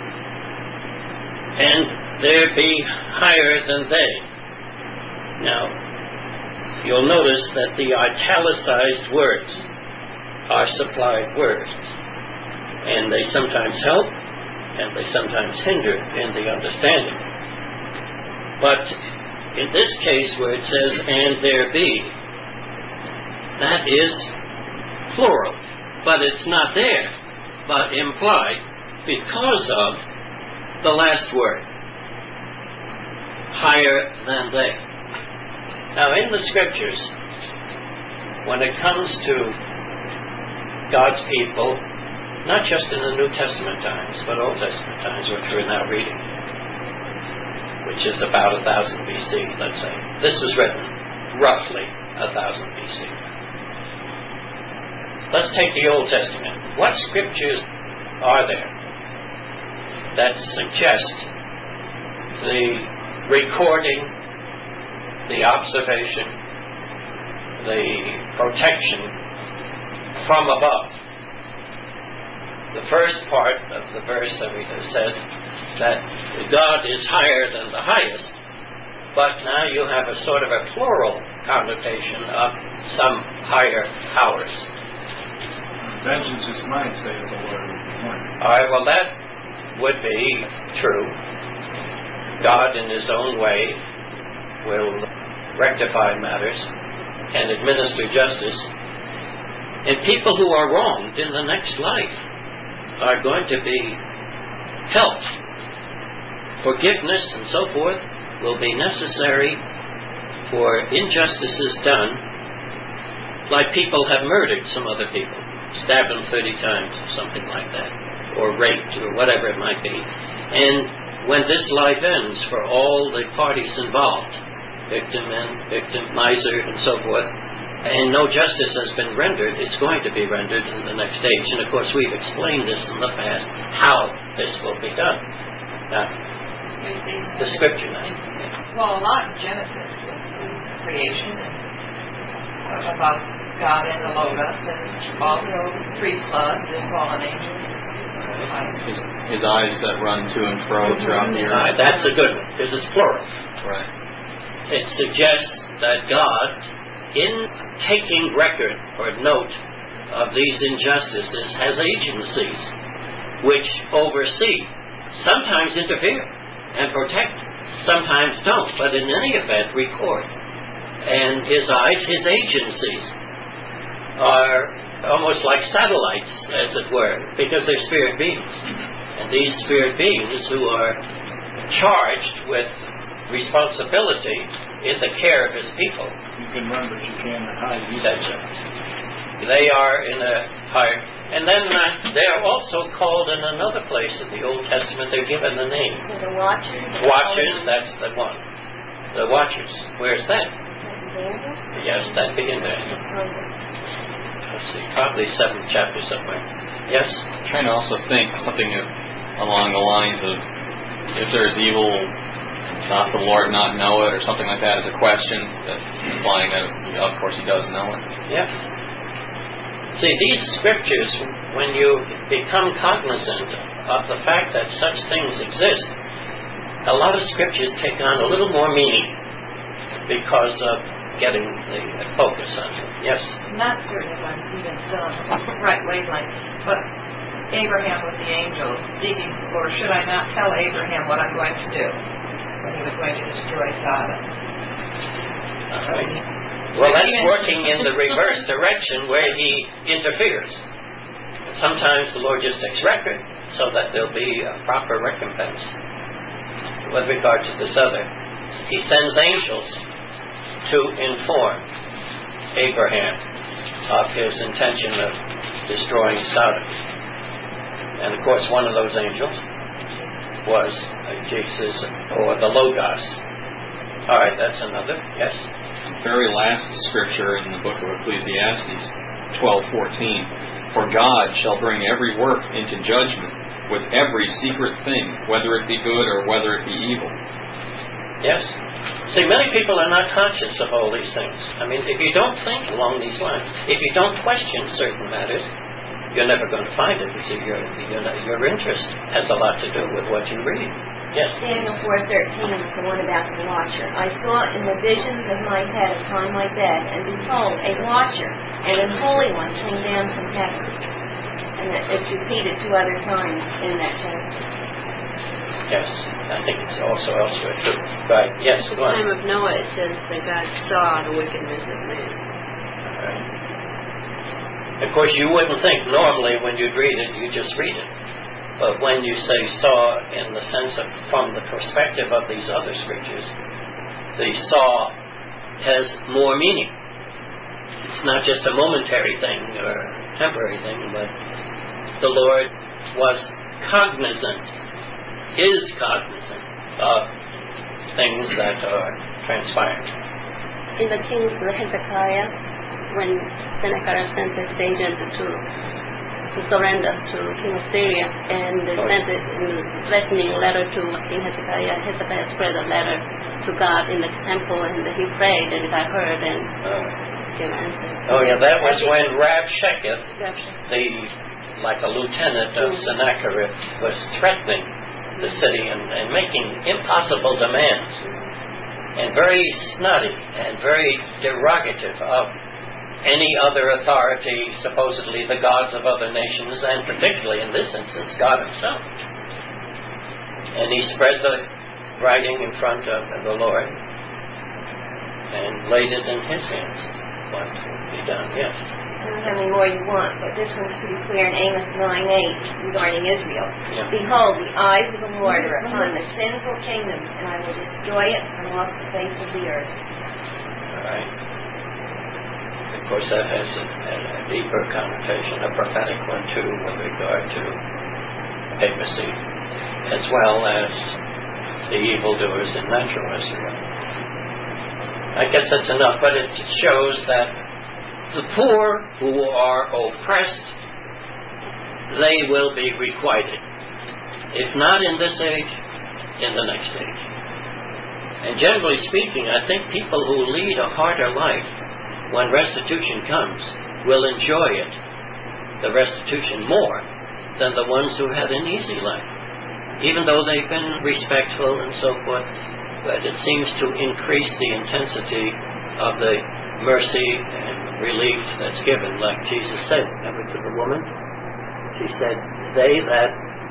And there be higher than they. Now, you'll notice that the italicized words are supplied words, and they sometimes help and they sometimes hinder in the understanding. But in this case where it says and there be, that is plural, but it's not there, but implied because of the last word, higher than they. Now in the scriptures, when it comes to God's people, not just in the New Testament times, but Old Testament times, which we're now reading, which is about a thousand B C, let's say. This was written roughly a thousand B C. Let's take the Old Testament. What scriptures are there that suggest the recording, the observation, the protection from above? The first part of the verse that we have said that God is higher than the highest, but now you have a sort of a plural connotation of some higher powers. Vengeance is mine, saith the Lord. All right, well that would be true. God in his own way will rectify matters and administer justice. And people who are wronged in the next life are going to be helped. Forgiveness and so forth will be necessary for injustices done, like people have murdered some other people. stabbed him thirty times or something like that, or raped, or whatever it might be. And when this life ends for all the parties involved, victim and victimizer and so forth, and no justice has been rendered, it's going to be rendered in the next age. And of course we've explained this in the past, how this will be done. Now, the scripture now. Well, a lot in Genesis, creation, and about God and the Logos, and also pre-flood, the fallen angels. His, his eyes that run to and fro throughout the earth. Right, that's a good one, because it's plural. Right. It suggests that God, in taking record or note of these injustices, has agencies which oversee, sometimes interfere and protect, sometimes don't, but in any event record. And his eyes, his agencies, are almost like satellites, as it were, because they're spirit beings. And these spirit beings who are charged with responsibility in the care of his people. You can run, but you can't hide. That's it. They are in a higher. And then uh, they are also called in another place in the Old Testament, they're given the name. The Watchers. Watchers, that's the one. The Watchers. Where's that? Daniel? Yes, that'd be in there. Let's see, probably seventh chapter somewhere. Yes? I'm trying to also think something along the lines of, if there's evil, not the Lord not know it, or something like that, as a question, that's implying that, of course, he does know it. Yeah. See, these scriptures, when you become cognizant of the fact that such things exist, a lot of scriptures take on a little more meaning because of getting the focus on it. Yes? Not certain if I'm even still on the right wavelength, but Abraham with the angel, digging, or should I not tell Abraham what I'm going to do when he was going to destroy Sodom? All right. Well, that's working in the reverse direction where he interferes. Sometimes the Lord just takes record so that there'll be a proper recompense. With regard to this other, he sends angels to inform Abraham of his intention of destroying Sodom. And of course one of those angels was Jesus, or the Logos. All right, that's another. Yes? The very last scripture in the book of Ecclesiastes, twelve fourteen, for God shall bring every work into judgment with every secret thing, whether it be good or whether it be evil. Yes. See, many people are not conscious of all these things. I mean, if you don't think along these lines, if you don't question certain matters, you're never going to find it. You see, your, your, your interest has a lot to do with what you read. Yes. Daniel four thirteen is the one about the watcher. I saw in the visions of my head upon my bed, and behold, a watcher and an holy one came down from heaven. And it's repeated two other times in that chapter. Yes, I think it's also elsewhere too. Right, yes, At the go on. time of Noah, it says that God saw the wickedness of man. All right. Of course, you wouldn't think normally when you'd read it, you just read it. But when you say saw in the sense of from the perspective of these other scriptures, the saw has more meaning. It's not just a momentary thing or temporary thing, but the Lord was cognizant, is cognizant of things that are transpiring. In the king's Hezekiah, when Sennacherib sent his agent to to surrender to King of Syria, and they sent a threatening letter to King Hezekiah. Hezekiah spread a letter to God in the temple, and he prayed, and God heard and Uh, gave an answer. oh yeah, that was when Rabshakeh, the like a lieutenant of Sennacherib, was threatening the city and, and making impossible demands, and very snotty and very derogative of any other authority, supposedly the gods of other nations, and particularly in this instance, God himself. And he spread the writing in front of the Lord and laid it in his hands. What would be done? Yes. I don't know how many more you want, but this one's pretty clear in Amos nine eight regarding Israel. Yeah. Behold, the eyes of the Lord are upon the sinful kingdom, and I will destroy it from off the face of the earth. All right. Of course, that has a, a deeper connotation, a prophetic one too, with regard to papacy, as well as the evildoers in natural Israel. I guess that's enough, but it shows that the poor who are oppressed, they will be requited. If not in this age, in the next age. And generally speaking, I think people who lead a harder life, when restitution comes, will enjoy it, the restitution, more than the ones who had an easy life. Even though they've been respectful and so forth, but it seems to increase the intensity of the mercy and relief that's given, like Jesus said. Remember to the woman? She said, they that...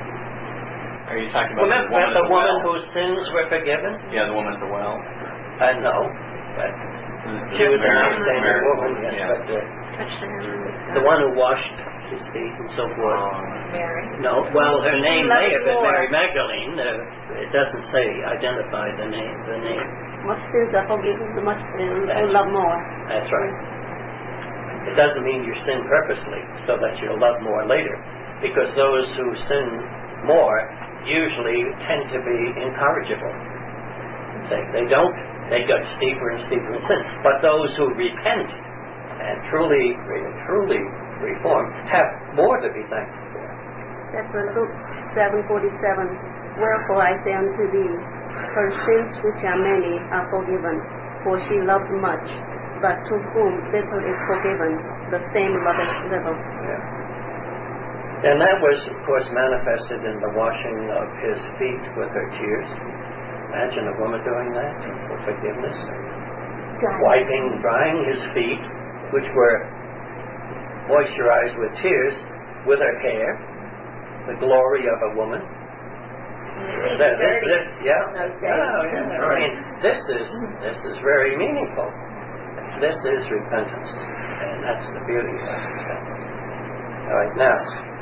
Are you talking about Remember the woman, the at the woman well? whose sins were forgiven? Yeah, the woman at the well. I know, but she was an outstanding woman, yes, yeah. but uh, the one who washed his feet and so forth. Mary. No, well, her name She may loved have been more. Mary Magdalene. Uh, it doesn't say, identify the name. The name. Much sins are forgiven, so much sins That's will love more. That's right. It doesn't mean you sin purposely so that you'll love more later, because those who sin more usually tend to be incorrigible. Say they don't, they go steeper and steeper in sin. But those who repent and truly, truly reform have more to be thankful for. That's in Luke seven forty-seven. Wherefore I say unto thee, her sins which are many are forgiven, for she loved much. But to whom little is forgiven, the same loveth little. Yeah. And that was, of course, manifested in the washing of his feet with her tears. Imagine a woman doing that for forgiveness. Wiping, drying his feet, which were moisturized with tears, with her hair, the glory of a woman. That, this, this, yeah. Oh, yeah. I mean, this is this is very meaningful. This is repentance, and that's the beauty of repentance. All right, now,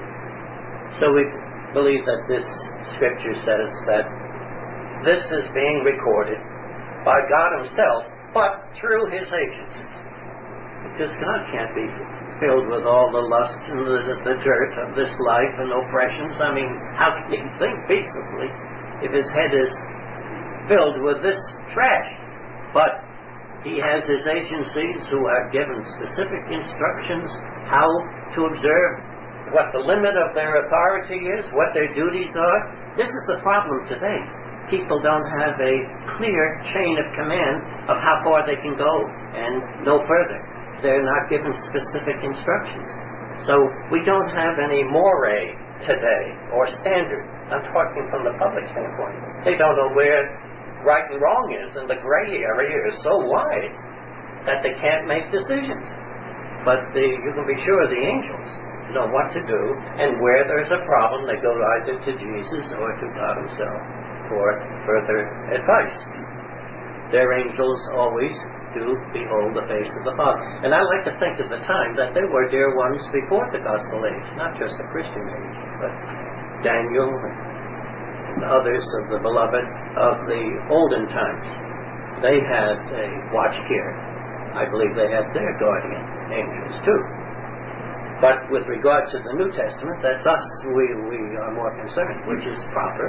so we believe that this scripture says that this is being recorded by God Himself, but through His agency. Because God can't be filled with all the lust and the, the, the dirt of this life and oppressions. I mean, how can He think peaceably if His head is filled with this trash? But He has His agencies who are given specific instructions how to observe what the limit of their authority is, what their duties are. This is the problem today. People don't have a clear chain of command of how far they can go and no further. They're not given specific instructions. So we don't have any moray today or standard. I'm talking from the public standpoint. They don't know where right and wrong is, and the gray area is so wide that they can't make decisions. But the, you can be sure the angels know what to do, and where there's a problem, they go either to Jesus or to God Himself for further advice. Their angels always do behold the face of the Father. And I like to think of the time that there were dear ones before the gospel age, not just the Christian age, but Daniel and others of the beloved of the olden times. They had a watch care. I believe they had their guardian angels too. But with regard to the New Testament, that's us. We, we are more concerned, which is proper.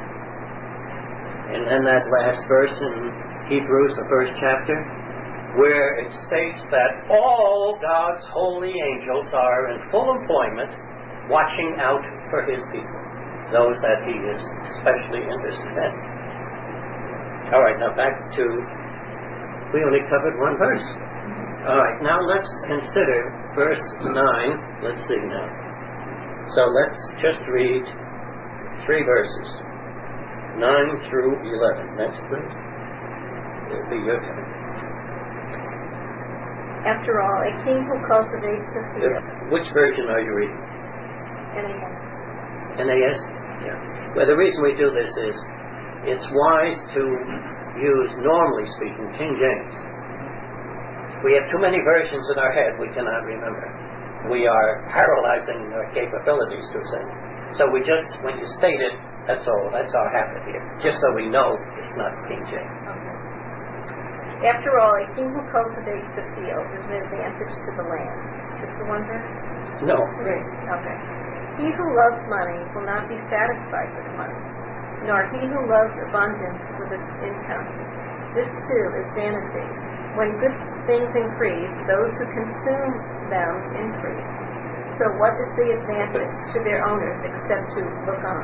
And then that last verse in Hebrews, the first chapter, where it states that all God's holy angels are in full employment watching out for His people, those that He is especially interested in. All right, now back to, we only covered one verse. All right, now let's consider verse nine. Let's see now. So let's just read three verses, nine through eleven. Next, please. It'll be your turn. After all, a king who cultivates the field. Which version are you reading? N A S. N A S? Yeah. Well, the reason we do this is it's wise to use, normally speaking, King James. We have too many versions in our head we cannot remember. We are paralyzing our capabilities to say. So we just, when you state it, that's all. That's our habit here. Just so we know it's not King James. After all, a king who cultivates the field is an advantage to the land. Just the one verse? No. Right. Okay. He who loves money will not be satisfied with money, nor he who loves abundance with its income. This too is vanity. When good things increase, those who consume them increase. So what is the advantage to their owners except to look on?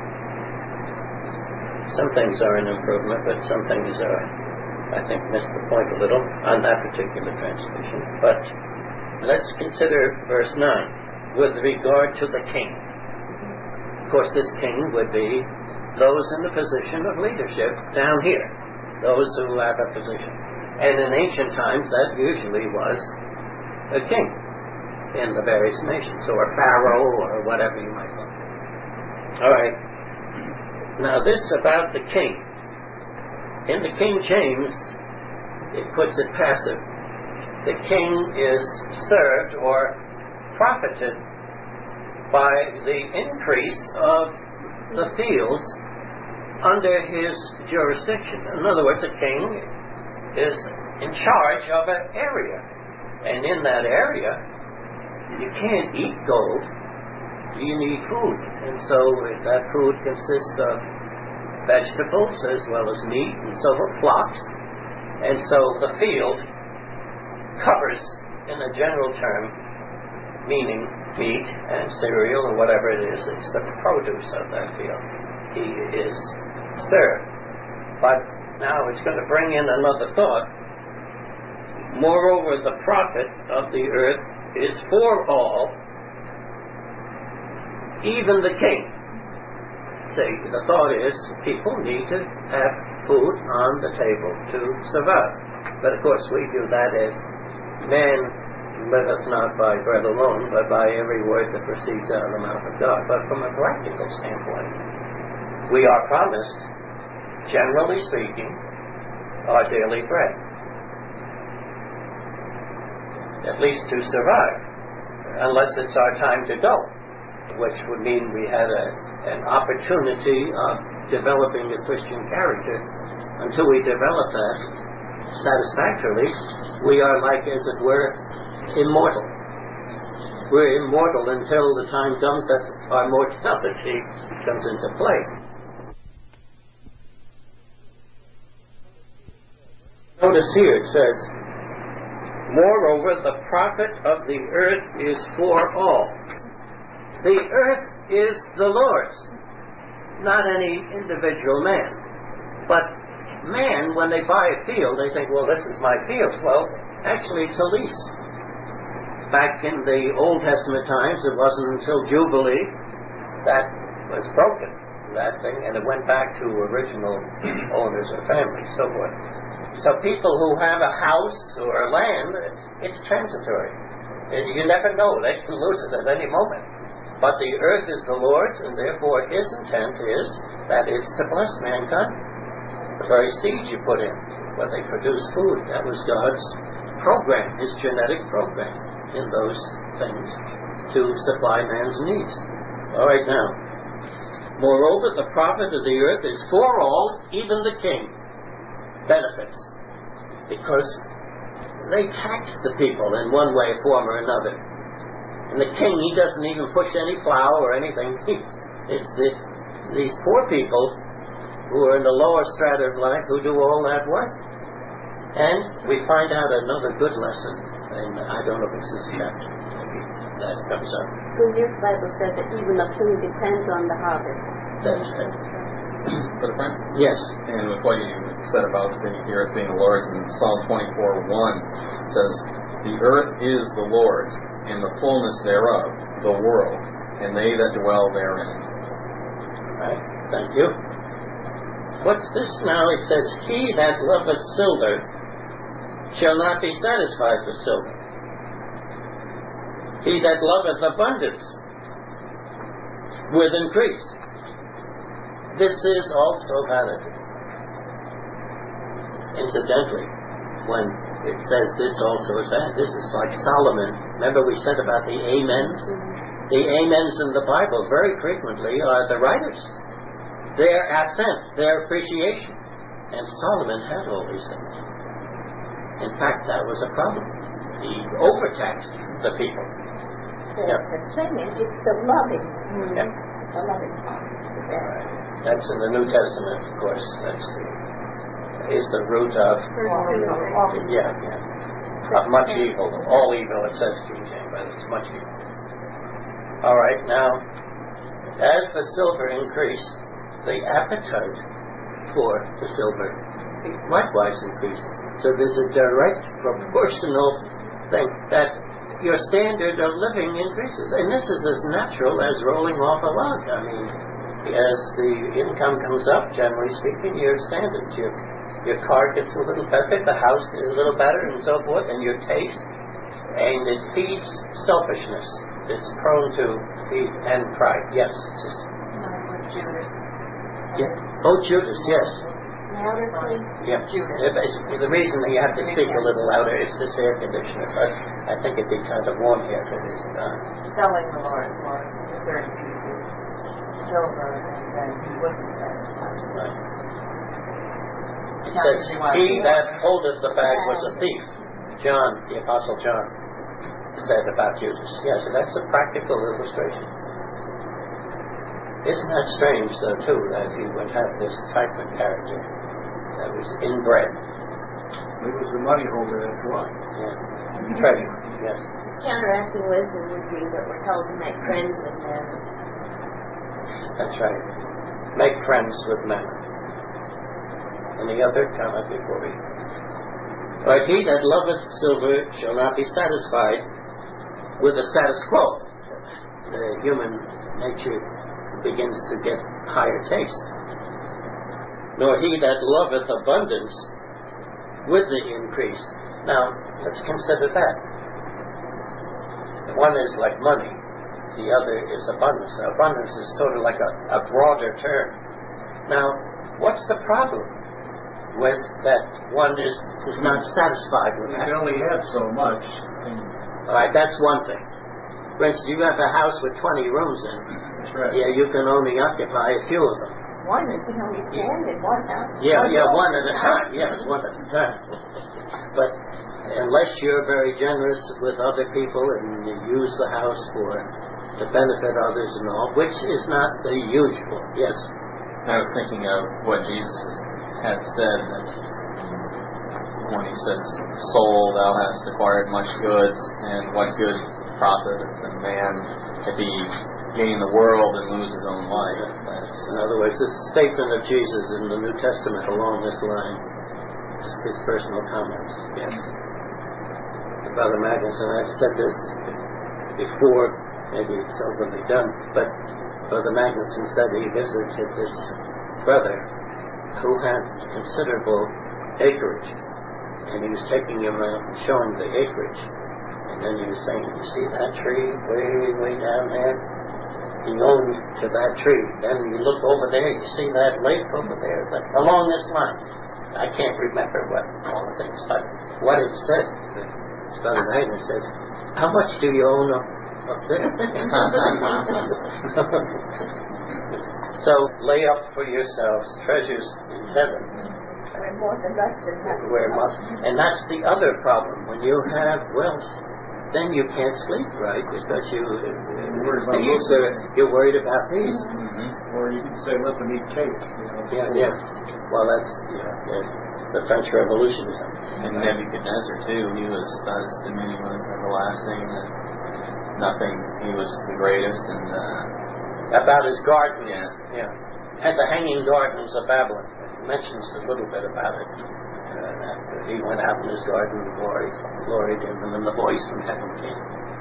Some things are an improvement, but some things are, I think, missed the point a little on that particular translation. But let's consider verse nine with regard to the king. Of course, this king would be those in the position of leadership down here, those who have a position. And in ancient times, that usually was a king in the various nations, or pharaoh, or whatever you might call it. All right. Now, this about the king. In the King James, it puts it passive. The king is served or profited by the increase of the fields under his jurisdiction. In other words, a king is in charge of an area. And in that area, you can't eat gold. You need food. And so that food consists of vegetables as well as meat and so forth, flocks. And so the field covers, in a general term, meaning meat and cereal and whatever it is, it's the produce of that field. He is served. But now it's going to bring in another thought. Moreover, the profit of the earth is for all, even the king. See, the thought is people need to have food on the table to survive. But of course we do that as man liveth not by bread alone, but by every word that proceeds out of the mouth of God. But from a practical standpoint, we are promised, generally speaking, our daily bread. At least to survive, unless it's our time to go, which would mean we had a, an opportunity of developing a Christian character. Until we develop that satisfactorily, we are like, as it were, immortal. We're immortal until the time comes that our mortality comes into play. Notice here it says, moreover, the profit of the earth is for all. The earth is the Lord's, not any individual man. But man, when they buy a field, they think, well, this is my field. Well, actually, it's a lease. Back in the Old Testament times, it wasn't until Jubilee that was broken, that thing, and it went back to original owners or families, so forth. So people who have a house or land, it's transitory. You never know. They can lose it at any moment. But the earth is the Lord's, and therefore His intent is that it's to bless mankind. The very seeds you put in, where they produce food, that was God's program, His genetic program in those things to supply man's needs. All right, now. Moreover, the profit of the earth is for all, even the king. Benefits. Because they tax the people in one way, form, or another. And the king, he doesn't even push any plow or anything. It's the, these poor people who are in the lower strata of life who do all that work. And we find out another good lesson, and I don't know if it's this chapter that comes up. The News Bible said that even the king depends on the harvest. That's right. Brother Frank? Yes. And with what you said about the, the earth being the Lord's, in Psalm twenty-four one says, the earth is the Lord's, and the fullness thereof, the world, and they that dwell therein. All right. Thank you. What's this now? It says, he that loveth silver shall not be satisfied with silver. He that loveth abundance with increase. This is also vanity. Incidentally, when it says this also is vanity, this is like Solomon. Remember we said about the amens? The amens in the Bible very frequently are the writers. Their assent, their appreciation. And Solomon had all these things. In fact, that was a problem. He overtaxed the people. The, Yeah. the thing is, it's the loving, Yeah. the loving part. Right. That's in the New Testament, of course. That's the, is the root of yeah, yeah, of much evil. All evil, it says King James, but it's much evil. All right, now, as the silver increased, the appetite for the silver likewise increased. So there's a direct proportional thing that your standard of living increases. And this is as natural as rolling off a log. I mean, as the income comes up, generally speaking, your standards, your, your car gets a little better, the house is a little better, and so forth, and your taste. And it feeds selfishness. It's prone to feed and pride. Yes, sister. Judas. Yeah. Oh, Judas, yes. Louder, please. Yeah. Yeah, basically, the reason that you have to speak a little louder is this air conditioner, but I think it'd be kind of warm here if it isn't on. Selling the Lord for thirty pieces of silver, and then he wasn't satisfied. Right. It Not says, that he was. he that holdeth the bag was a thief. John, the Apostle John, said about Judas. Yeah, so that's a practical illustration. Isn't that strange, though, too, that he would have this type of character that was inbred? He was the money holder, that's why. Yeah. Treasure. Yes. Counteracting wisdom would be that we're told to make friends with them. That's right. Make friends with men. Any other comment before we... But he that loveth silver shall not be satisfied with the status quo. The human nature begins to get higher tastes. Nor he that loveth abundance with the increase. Now, let's consider that. One is like money. The other is abundance. Now, abundance is sort of like a, a broader term. Now, what's the problem with that one is, is not satisfied with You that? can only have so much. And All right, that's one thing. For instance, you have a house with twenty rooms in it. that's right. Yeah, you can only occupy a few of them. One that can only stand in one house. Yeah, yeah, room. one at a time. Yeah, one at a time. But unless you're very generous with other people and you use the house for to benefit others and all, which is not the usual. Yes. I was thinking of what Jesus had said, that when he says, "Soul, thou hast acquired much goods, and what good profiteth a man if he gain the world and lose his own life?" That's, In other words, this statement of Jesus in the New Testament along this line, his personal comments. Yes. Brother Magnuson, I've said this before, maybe it's seldomly done, but Brother Magnuson said he visited this brother who had considerable acreage, and he was taking him around and showing the acreage, and then he was saying, "You see that tree way, way down there? He owned to that tree. Then you look over there, you see that lake over there, but along this line." I can't remember what all the things, but what it said, Brother Magnus says, "How much do you own up, up there?" So lay up for yourselves treasures in heaven. Where more than rest in heaven. Where must, and that's the other problem. When you have wealth, then you can't sleep right because you worried about these are, you're worried about these. mm-hmm. Or you can say, let them eat cake. You know, Yeah, yeah. Well, that's yeah, yeah, the French Revolution. And Nebuchadnezzar too, he was thought his dominion was everlasting, and nothing, he was the greatest, and uh, About his gardens. Yeah. Yeah. And the hanging gardens of Babylon. It mentions a little bit about it. Uh, after he went out in his garden, the glory, glory to him, and then the voice from heaven came.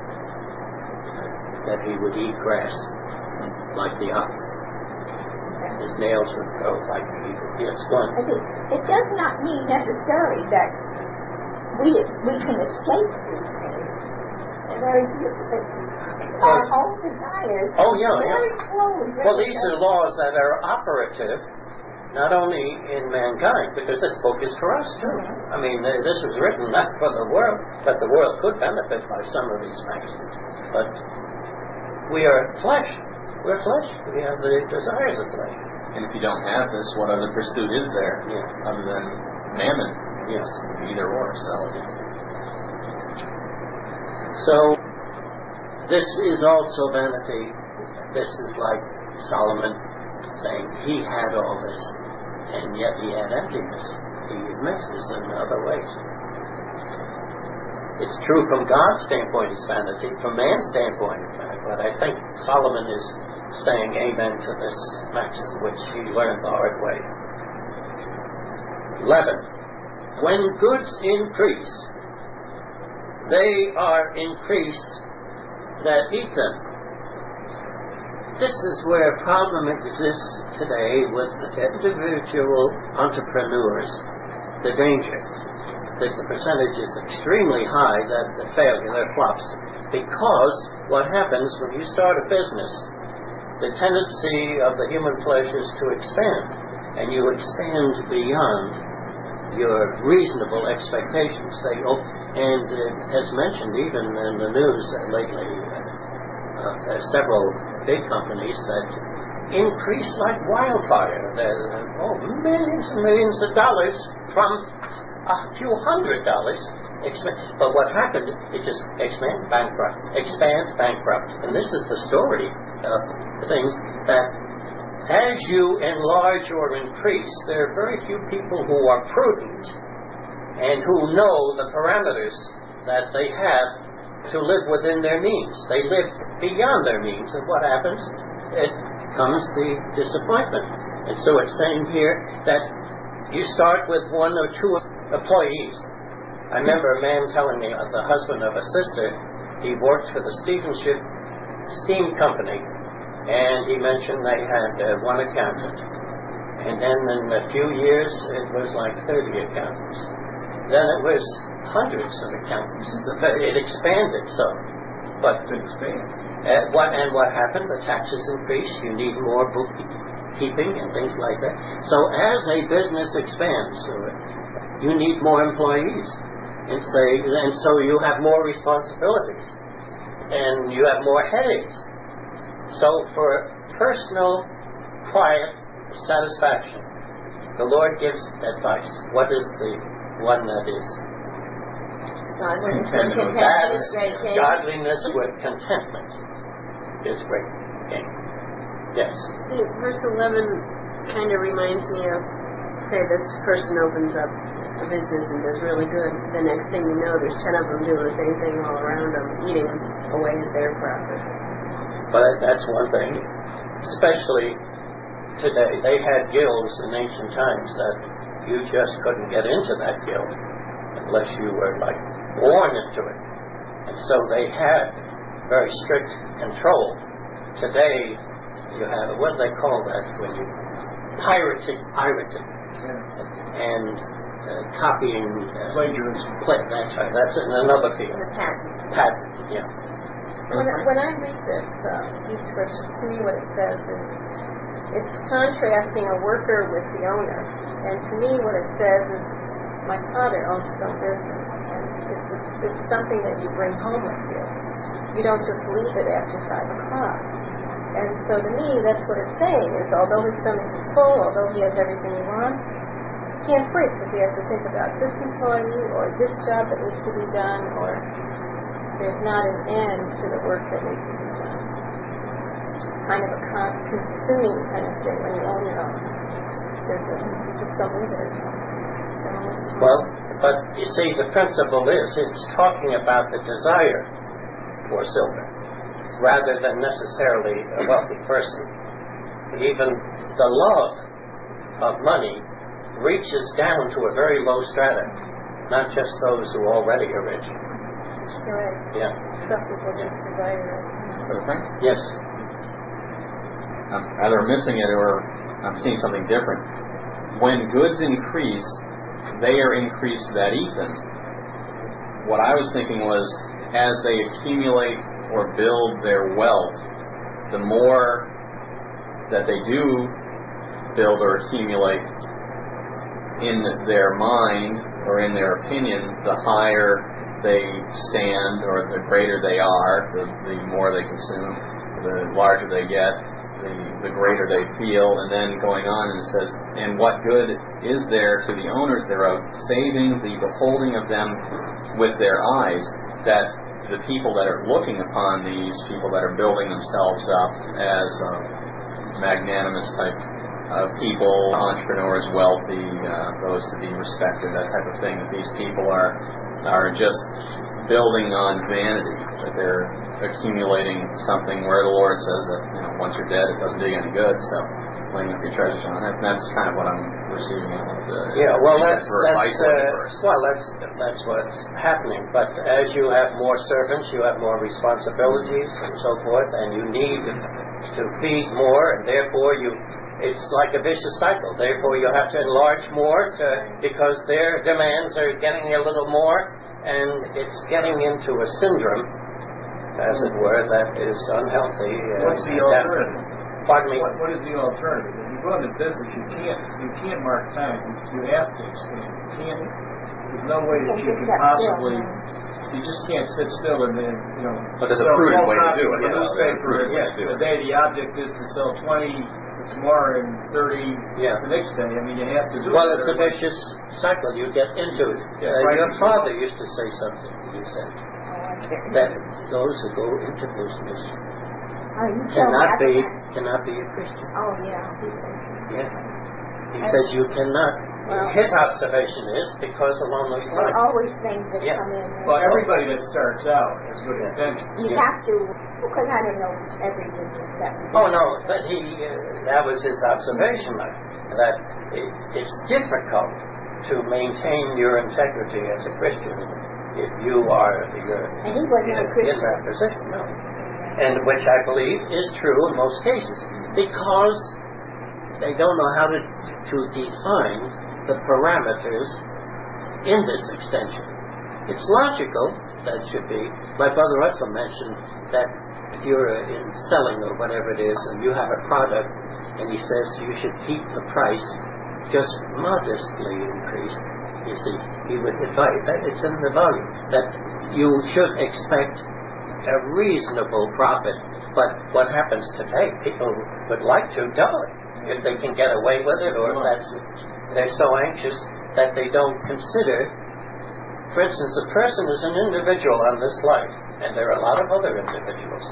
That he would eat grass like the ox. His nails would grow like the eagle. Yes, go on. I think it does not mean necessarily that we we can escape these things. Very our own desires. Oh, yeah, yeah. Very slowly. Well, these are laws that are operative not only in mankind, because this book is for us too. I mean, th- this was written not for the world, but the world could benefit by some of these maxims. But we are flesh. We're flesh. We have the desires of flesh. and if you don't have this, what other pursuit is there Yeah. other than mammon? Yes, either or, sell it. So, this is also vanity. This is like Solomon saying he had all this, and yet he had emptiness. He admits this in other ways. It's true from God's standpoint it's vanity, from man's standpoint it's vanity, but I think Solomon is saying amen to this maxim, which he learned the hard way. eleven. When goods increase, they are increased that eat them. This is where a problem exists today with individual entrepreneurs. The danger that the percentage is extremely high that the failure, that flops. Because what happens when you start a business, the tendency of the human flesh is to expand, and you expand beyond your reasonable expectations. They op- and uh, as mentioned even in the news uh, lately, uh, uh, there's several big companies that increase like wildfire. They're, uh, oh, millions and millions of dollars from a few hundred dollars. Expand. But what happened, it just expand, bankrupt, expand, bankrupt. And this is the story of things that as you enlarge or increase, there are very few people who are prudent and who know the parameters that they have to live within their means. They live beyond their means, and what happens? It comes the disappointment. And so it's saying here that you start with one or two employees. I remember a man telling me, uh, the husband of a sister, he worked for the Stevenship Steam Company, and he mentioned they had uh, one accountant. And then in a few years, it was like thirty accountants. Then it was hundreds of accountants. It expanded so. But To expand. uh, what and what happened? The taxes increased. You need more bookkeeping and things like that. So as a business expands, uh, you need more employees, and say, and so you have more responsibilities, and you have more headaches. So for personal, quiet satisfaction, the Lord gives advice. What is the one that is Godliness and Contentment. contentment That's is great gain. godliness with contentment is great gain. Yes. See, verse eleven kind of reminds me of, say, this person opens up a business and does really good. The next thing you know, there's ten of them doing the same thing all around them, eating away at their profits. But that's one thing. Especially today. They had guilds in ancient times that you just couldn't get into that guild unless you were like born into it. And so they had very strict control. Today you have, what do they call that when you pirating, pirating, and uh, copying. Uh, Plagiarism. Pla- that's right. That's in another field. The patent. Patent. Yeah. When I, when I read this, uh, these scriptures, to me what it says is it's contrasting a worker with the owner. And to me what it says is my father owns some business, and it's, it's something that you bring home with you. You don't just leave it after five o'clock. And so to me that's what it's saying is although his stomach is full, although he has everything he wants, he can't sleep because he has to think about this employee or this job that needs to be done, or there's not an end to the work that needs to be done. Kind of a con- consuming kind of thing when you own your own business. You just don't leave it anymore. Well, but you see, the principle is it's talking about the desire for silver rather than necessarily a wealthy person. Even the love of money reaches down to a very low strata, not just those who already are rich. Right. Yeah. Some people just desire it. Brother Frank? Yes. I'm either missing it or I'm seeing something different. When goods increase, they are increased that eat them. What I was thinking was, as they accumulate or build their wealth, the more that they do build or accumulate in their mind or in their opinion, the higher they stand or the greater they are, the, the more they consume, the larger they get. the, the greater they feel. And then going on, and it says, and what good is there to the owners thereof, saving the beholding of them with their eyes, that the people that are looking upon these people that are building themselves up as um, magnanimous type of people, entrepreneurs, wealthy, uh, those to be respected, that type of thing, that these people are are just building on vanity, that they're accumulating something where the Lord says that, you know, once you're dead, it doesn't do you any good, so laying up your treasures on it. And that's kind of what I'm receiving out of the yeah, well, that's, verse, that's, uh, well, that's, that's what's happening. But as you have more servants, you have more responsibilities and so forth, and you need to feed more, and therefore you, it's like a vicious cycle. Therefore, you have to enlarge more to, because their demands are getting a little more, and it's getting into a syndrome, as it were, that is unhealthy. Uh, What's the alternative? Pardon me? What, what is the alternative? If you go into business, you can't you can't mark time. You, you have to expand. You can't. There's no way that you can possibly. You just can't sit still and then, you know. But there's a prudent way to do it. The newspaper, yeah, the day the object is to sell twenty tomorrow and thirty yeah. the next day. I mean, you have to do well, it. Well, it's a vicious cycle you get into. Yeah, uh, right. Your father used to say something, you said, that those who go into business Oh, you cannot told be me that. cannot be a Christian. Oh, yeah. Yeah. He says you cannot. Well, his observation is because along those there lines. are always things that Yeah. come in. Well, everybody that starts out has good Yeah. intentions. You Yeah. have to, because I don't know every business that we Oh do. no, but he uh, that was his observation, like, that it, it's difficult to maintain your integrity as a Christian if you are your And he wasn't in, a Christian. in that position. No. And which I believe is true in most cases, because they don't know how to to define the parameters in this extension. It's logical that it should be. My brother Russell mentioned that if you're in selling or whatever it is, and you have a product, and he says you should keep the price just modestly increased. You see, he would advise that it's in the volume that you should expect a reasonable profit. But what happens today, people would like to double it if they can get away with it, or if that's, they're so anxious that they don't consider. For instance, a person is an individual on this life, and there are a lot of other individuals.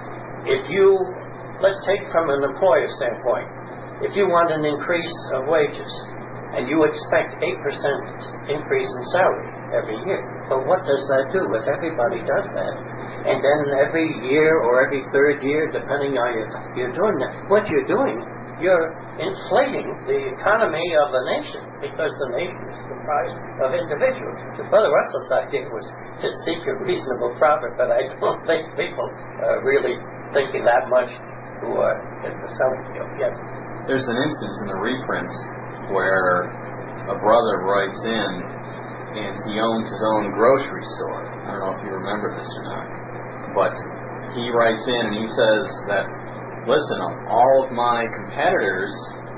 If you, let's take from an employer standpoint, if you want an increase of wages, and you expect eight percent increase in salary every year. But what does that do if everybody does that? And then every year or every third year, depending on your, you're doing that, what you're doing, you're inflating the economy of the nation, because the nation is comprised of individuals. So Brother Russell's idea was to seek a reasonable profit, but I don't think people are really thinking that much who are in the selling field yet. There's an instance in the reprints where a brother writes in and he owns his own grocery store. I don't know if you remember this or not, but he writes in and he says that, listen, all of my competitors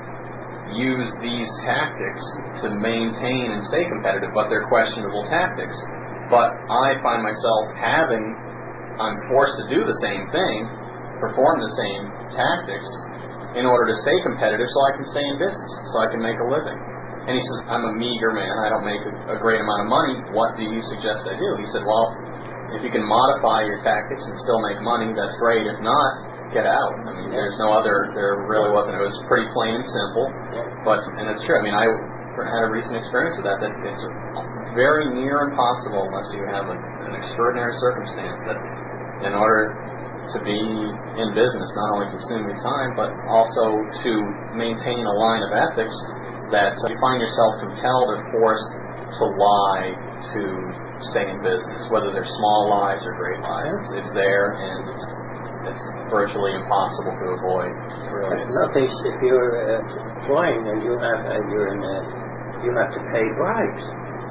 use these tactics to maintain and stay competitive, but they're questionable tactics. But I find myself having, I'm forced to do the same thing, perform the same tactics, in order to stay competitive so I can stay in business, so I can make a living. And he says, I'm a meager man, I don't make a, a great amount of money, what do you suggest I do? He said, well, if you can modify your tactics and still make money, that's great. If not, get out. I mean, there's no other, there really wasn't. It was pretty plain and simple, but, and it's true. I mean, I had a recent experience with that, that it's very near impossible unless you have a, an extraordinary circumstance that in order to be in business, not only consume your time, but also to maintain a line of ethics that uh, you find yourself compelled or forced to lie to stay in business, whether they're small lies or great lies. It's, it's there, and it's it's virtually impossible to avoid. It really is. Nothing. If you're uh, employing and you have uh, you're in a, you have to pay bribes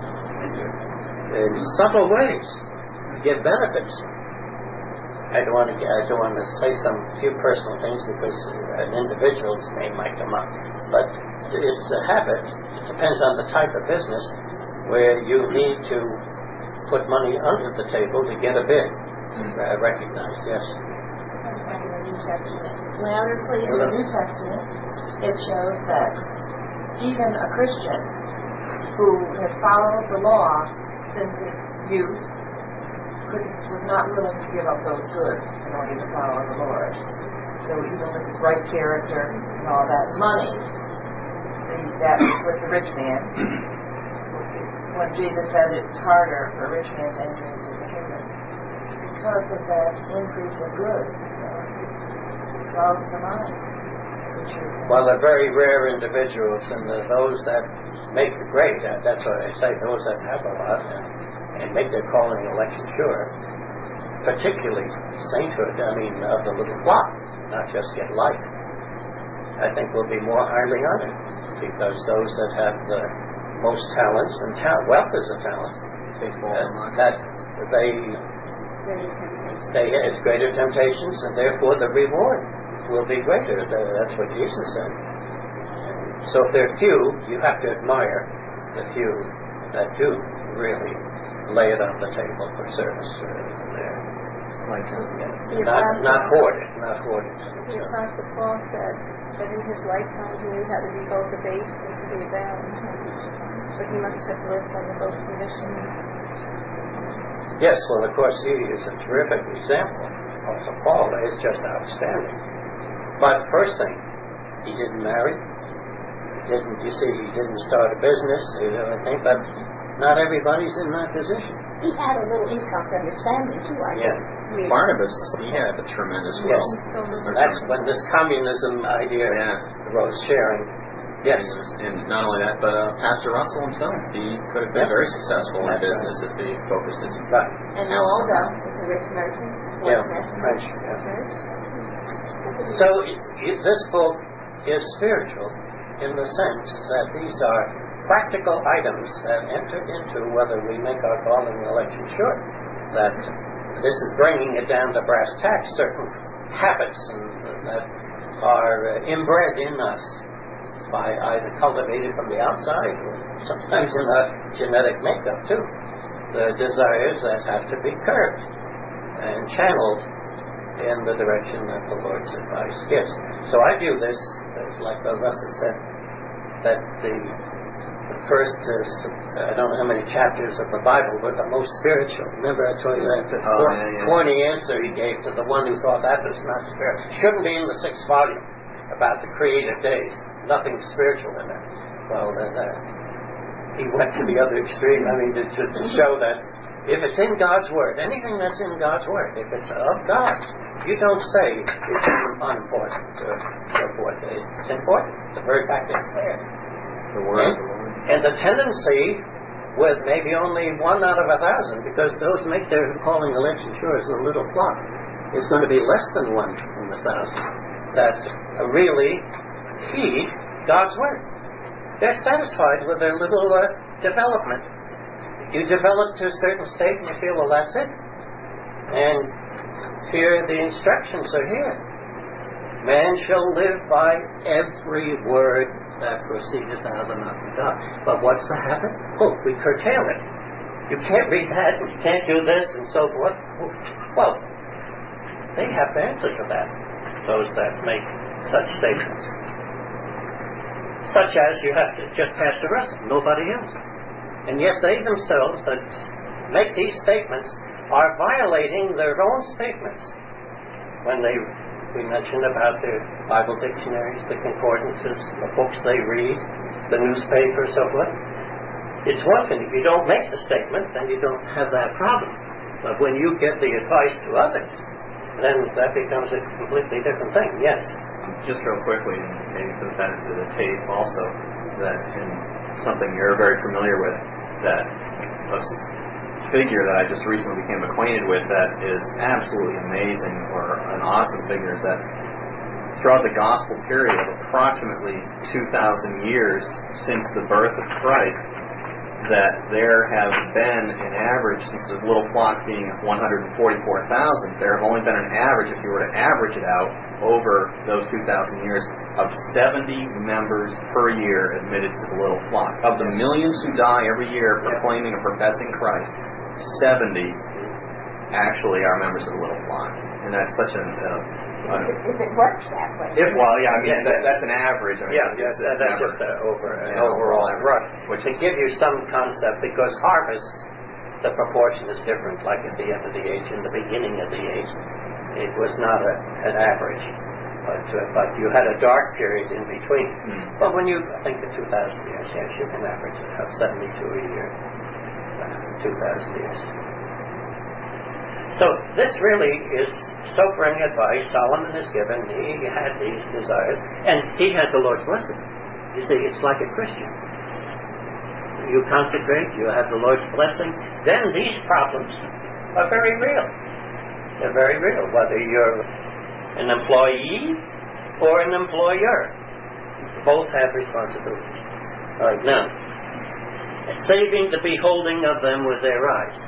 in subtle ways to get benefits. I don't want to. I don't want to say some few personal things because an individual's name might come up, but it's a habit. It depends on the type of business where you need to put money under the table to get a bid. Mm-hmm. uh, recognized, yes. New Testament? Louder, please. In the New Testament, it shows that even a Christian who had followed the law since his youth could, was not willing to give up those goods in order to follow the Lord. So even with right character and all that money, the, that was the rich man. When Jesus said it's harder for a rich man to enter into the kingdom because of that increase of goods. It's all in the mind. Well, they're very rare individuals, and those that make the grade, that's what I say, those that have a lot and, and make their calling election sure, particularly sainthood, I mean, of the little flock, not just get light, I think will be more highly honored, because those that have the most talents, and ta- wealth is a talent, uh, that they, they, it's greater temptations, and therefore the reward will be greater. That's what Jesus said. So if there are few, you have to admire the few that do really lay it on the table for service uh, there. Like, The not, Apostle- not hoard it, not hoard it. The So, Apostle Paul said that in his lifetime he knew how to be both abased and to be abound. But he must have lived under both conditions. yes, well, of course, he is a terrific example. Also, Paul is just outstanding. But first thing, he didn't marry. He didn't, you see, he didn't start a business. You know, I think that not everybody's in that position. He had a little income from his family, too, I Yeah. think. Barnabas, he had a tremendous Yes. wealth. And that's when this communism idea Yeah. arose, sharing. Yes. And not only that, but uh, Pastor Russell himself, he could have been Yeah. very successful in That's business if he focused his Right. And talents on Waldo that. is a rich merchant. Yeah, West French, Messenger yeah. Church. So it, it, this book is spiritual in the sense that these are practical items that enter into whether we make our calling and election sure. That this is bringing it down to brass tacks, certain habits and, that are uh, inbred in us by either cultivated from the outside or sometimes in our genetic makeup too. The desires that have to be curbed and channeled in the direction that the Lord's advice gives. So I view this, as like Russell said, that the, the first, uh, I don't know how many chapters of the Bible were the most spiritual. Remember I told you that the Oh, cor- yeah, yeah. corny answer he gave to the one who thought that was not spiritual. Shouldn't be in the sixth volume about the creative days. Nothing spiritual in it. Well, then uh, he went to the other extreme. I mean, to, to, to show that if it's in God's Word, anything that's in God's Word, if it's of God, you don't say it's unimportant or so forth. It's important. The very fact it's there. The word and, of the Lord. and the tendency with maybe only one out of a thousand, because those make their calling election sure as a little flock, is going to be less than one in a thousand that really heed God's Word. They're satisfied with their little uh, development. You develop to a certain state and you feel, well, that's it. And here the instructions are here. Man shall live by every word that proceedeth out of the mouth of God. But what's the habit? Oh, we curtail it. You can't read that, and you can't do this, and so forth. Well, they have to answer for that, those that make such statements. Such as you have to, just Pastor Russell, nobody else. And yet they themselves that make these statements are violating their own statements. When they, we mentioned about their Bible dictionaries, the concordances, the books they read, the newspaper, so forth. It's one thing. If you don't make the statement, then you don't have that problem. But when you give the advice to others, then that becomes a completely different thing. Yes? Just real quickly, and maybe for the benefit of the tape also, that in something you're very familiar with, that a figure that I just recently became acquainted with that is absolutely amazing, or an awesome figure, is that throughout the gospel period of approximately two thousand years since the birth of Christ, that there have been an average, since the little flock being one hundred forty-four thousand, there have only been an average, if you were to average it out over those two thousand years, of seventy members per year admitted to the little flock. Of the millions who die every year proclaiming and professing Christ, seventy actually are members of the little flock. And that's such a, a Uh, if it works that way. If well, yeah, I mean that, that's an average. I mean, Yeah, it's, that's, it's that's never, just an over, an yeah, overall overall right. which To is- give you some concept, because harvest, the proportion is different, like at the end of the age and the beginning of the age. It was not a, an average, but uh, but you had a dark period in between. Mm. But when you think of two thousand years, yes, you can average about seventy-two a year, uh, two thousand years. So this really is sobering advice Solomon is given. He had these desires, and he had the Lord's blessing. You see, it's like a Christian. You consecrate, you have the Lord's blessing, then these problems are very real. They're very real, whether you're an employee or an employer. Both have responsibilities. All right, now, saving the beholding of them with their eyes.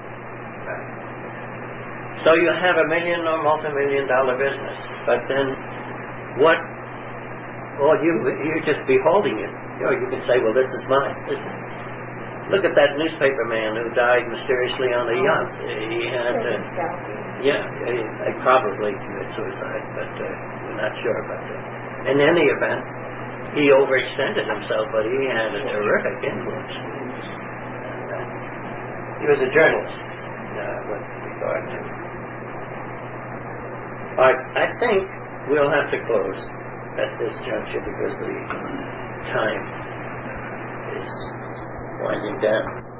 So you have a million or multi-million dollar business, but then what? Well, you you're just beholding it. You know, you can say, well, this is mine. This is, look at that newspaper man who died mysteriously on a yacht. He had, uh, yeah, he, he probably committed suicide, but uh, we're not sure. But uh, in any event, he overextended himself, but he had a terrific influence. And, uh, he was a journalist uh, with regard to. I, I think we'll have to close at this juncture because the time is winding down.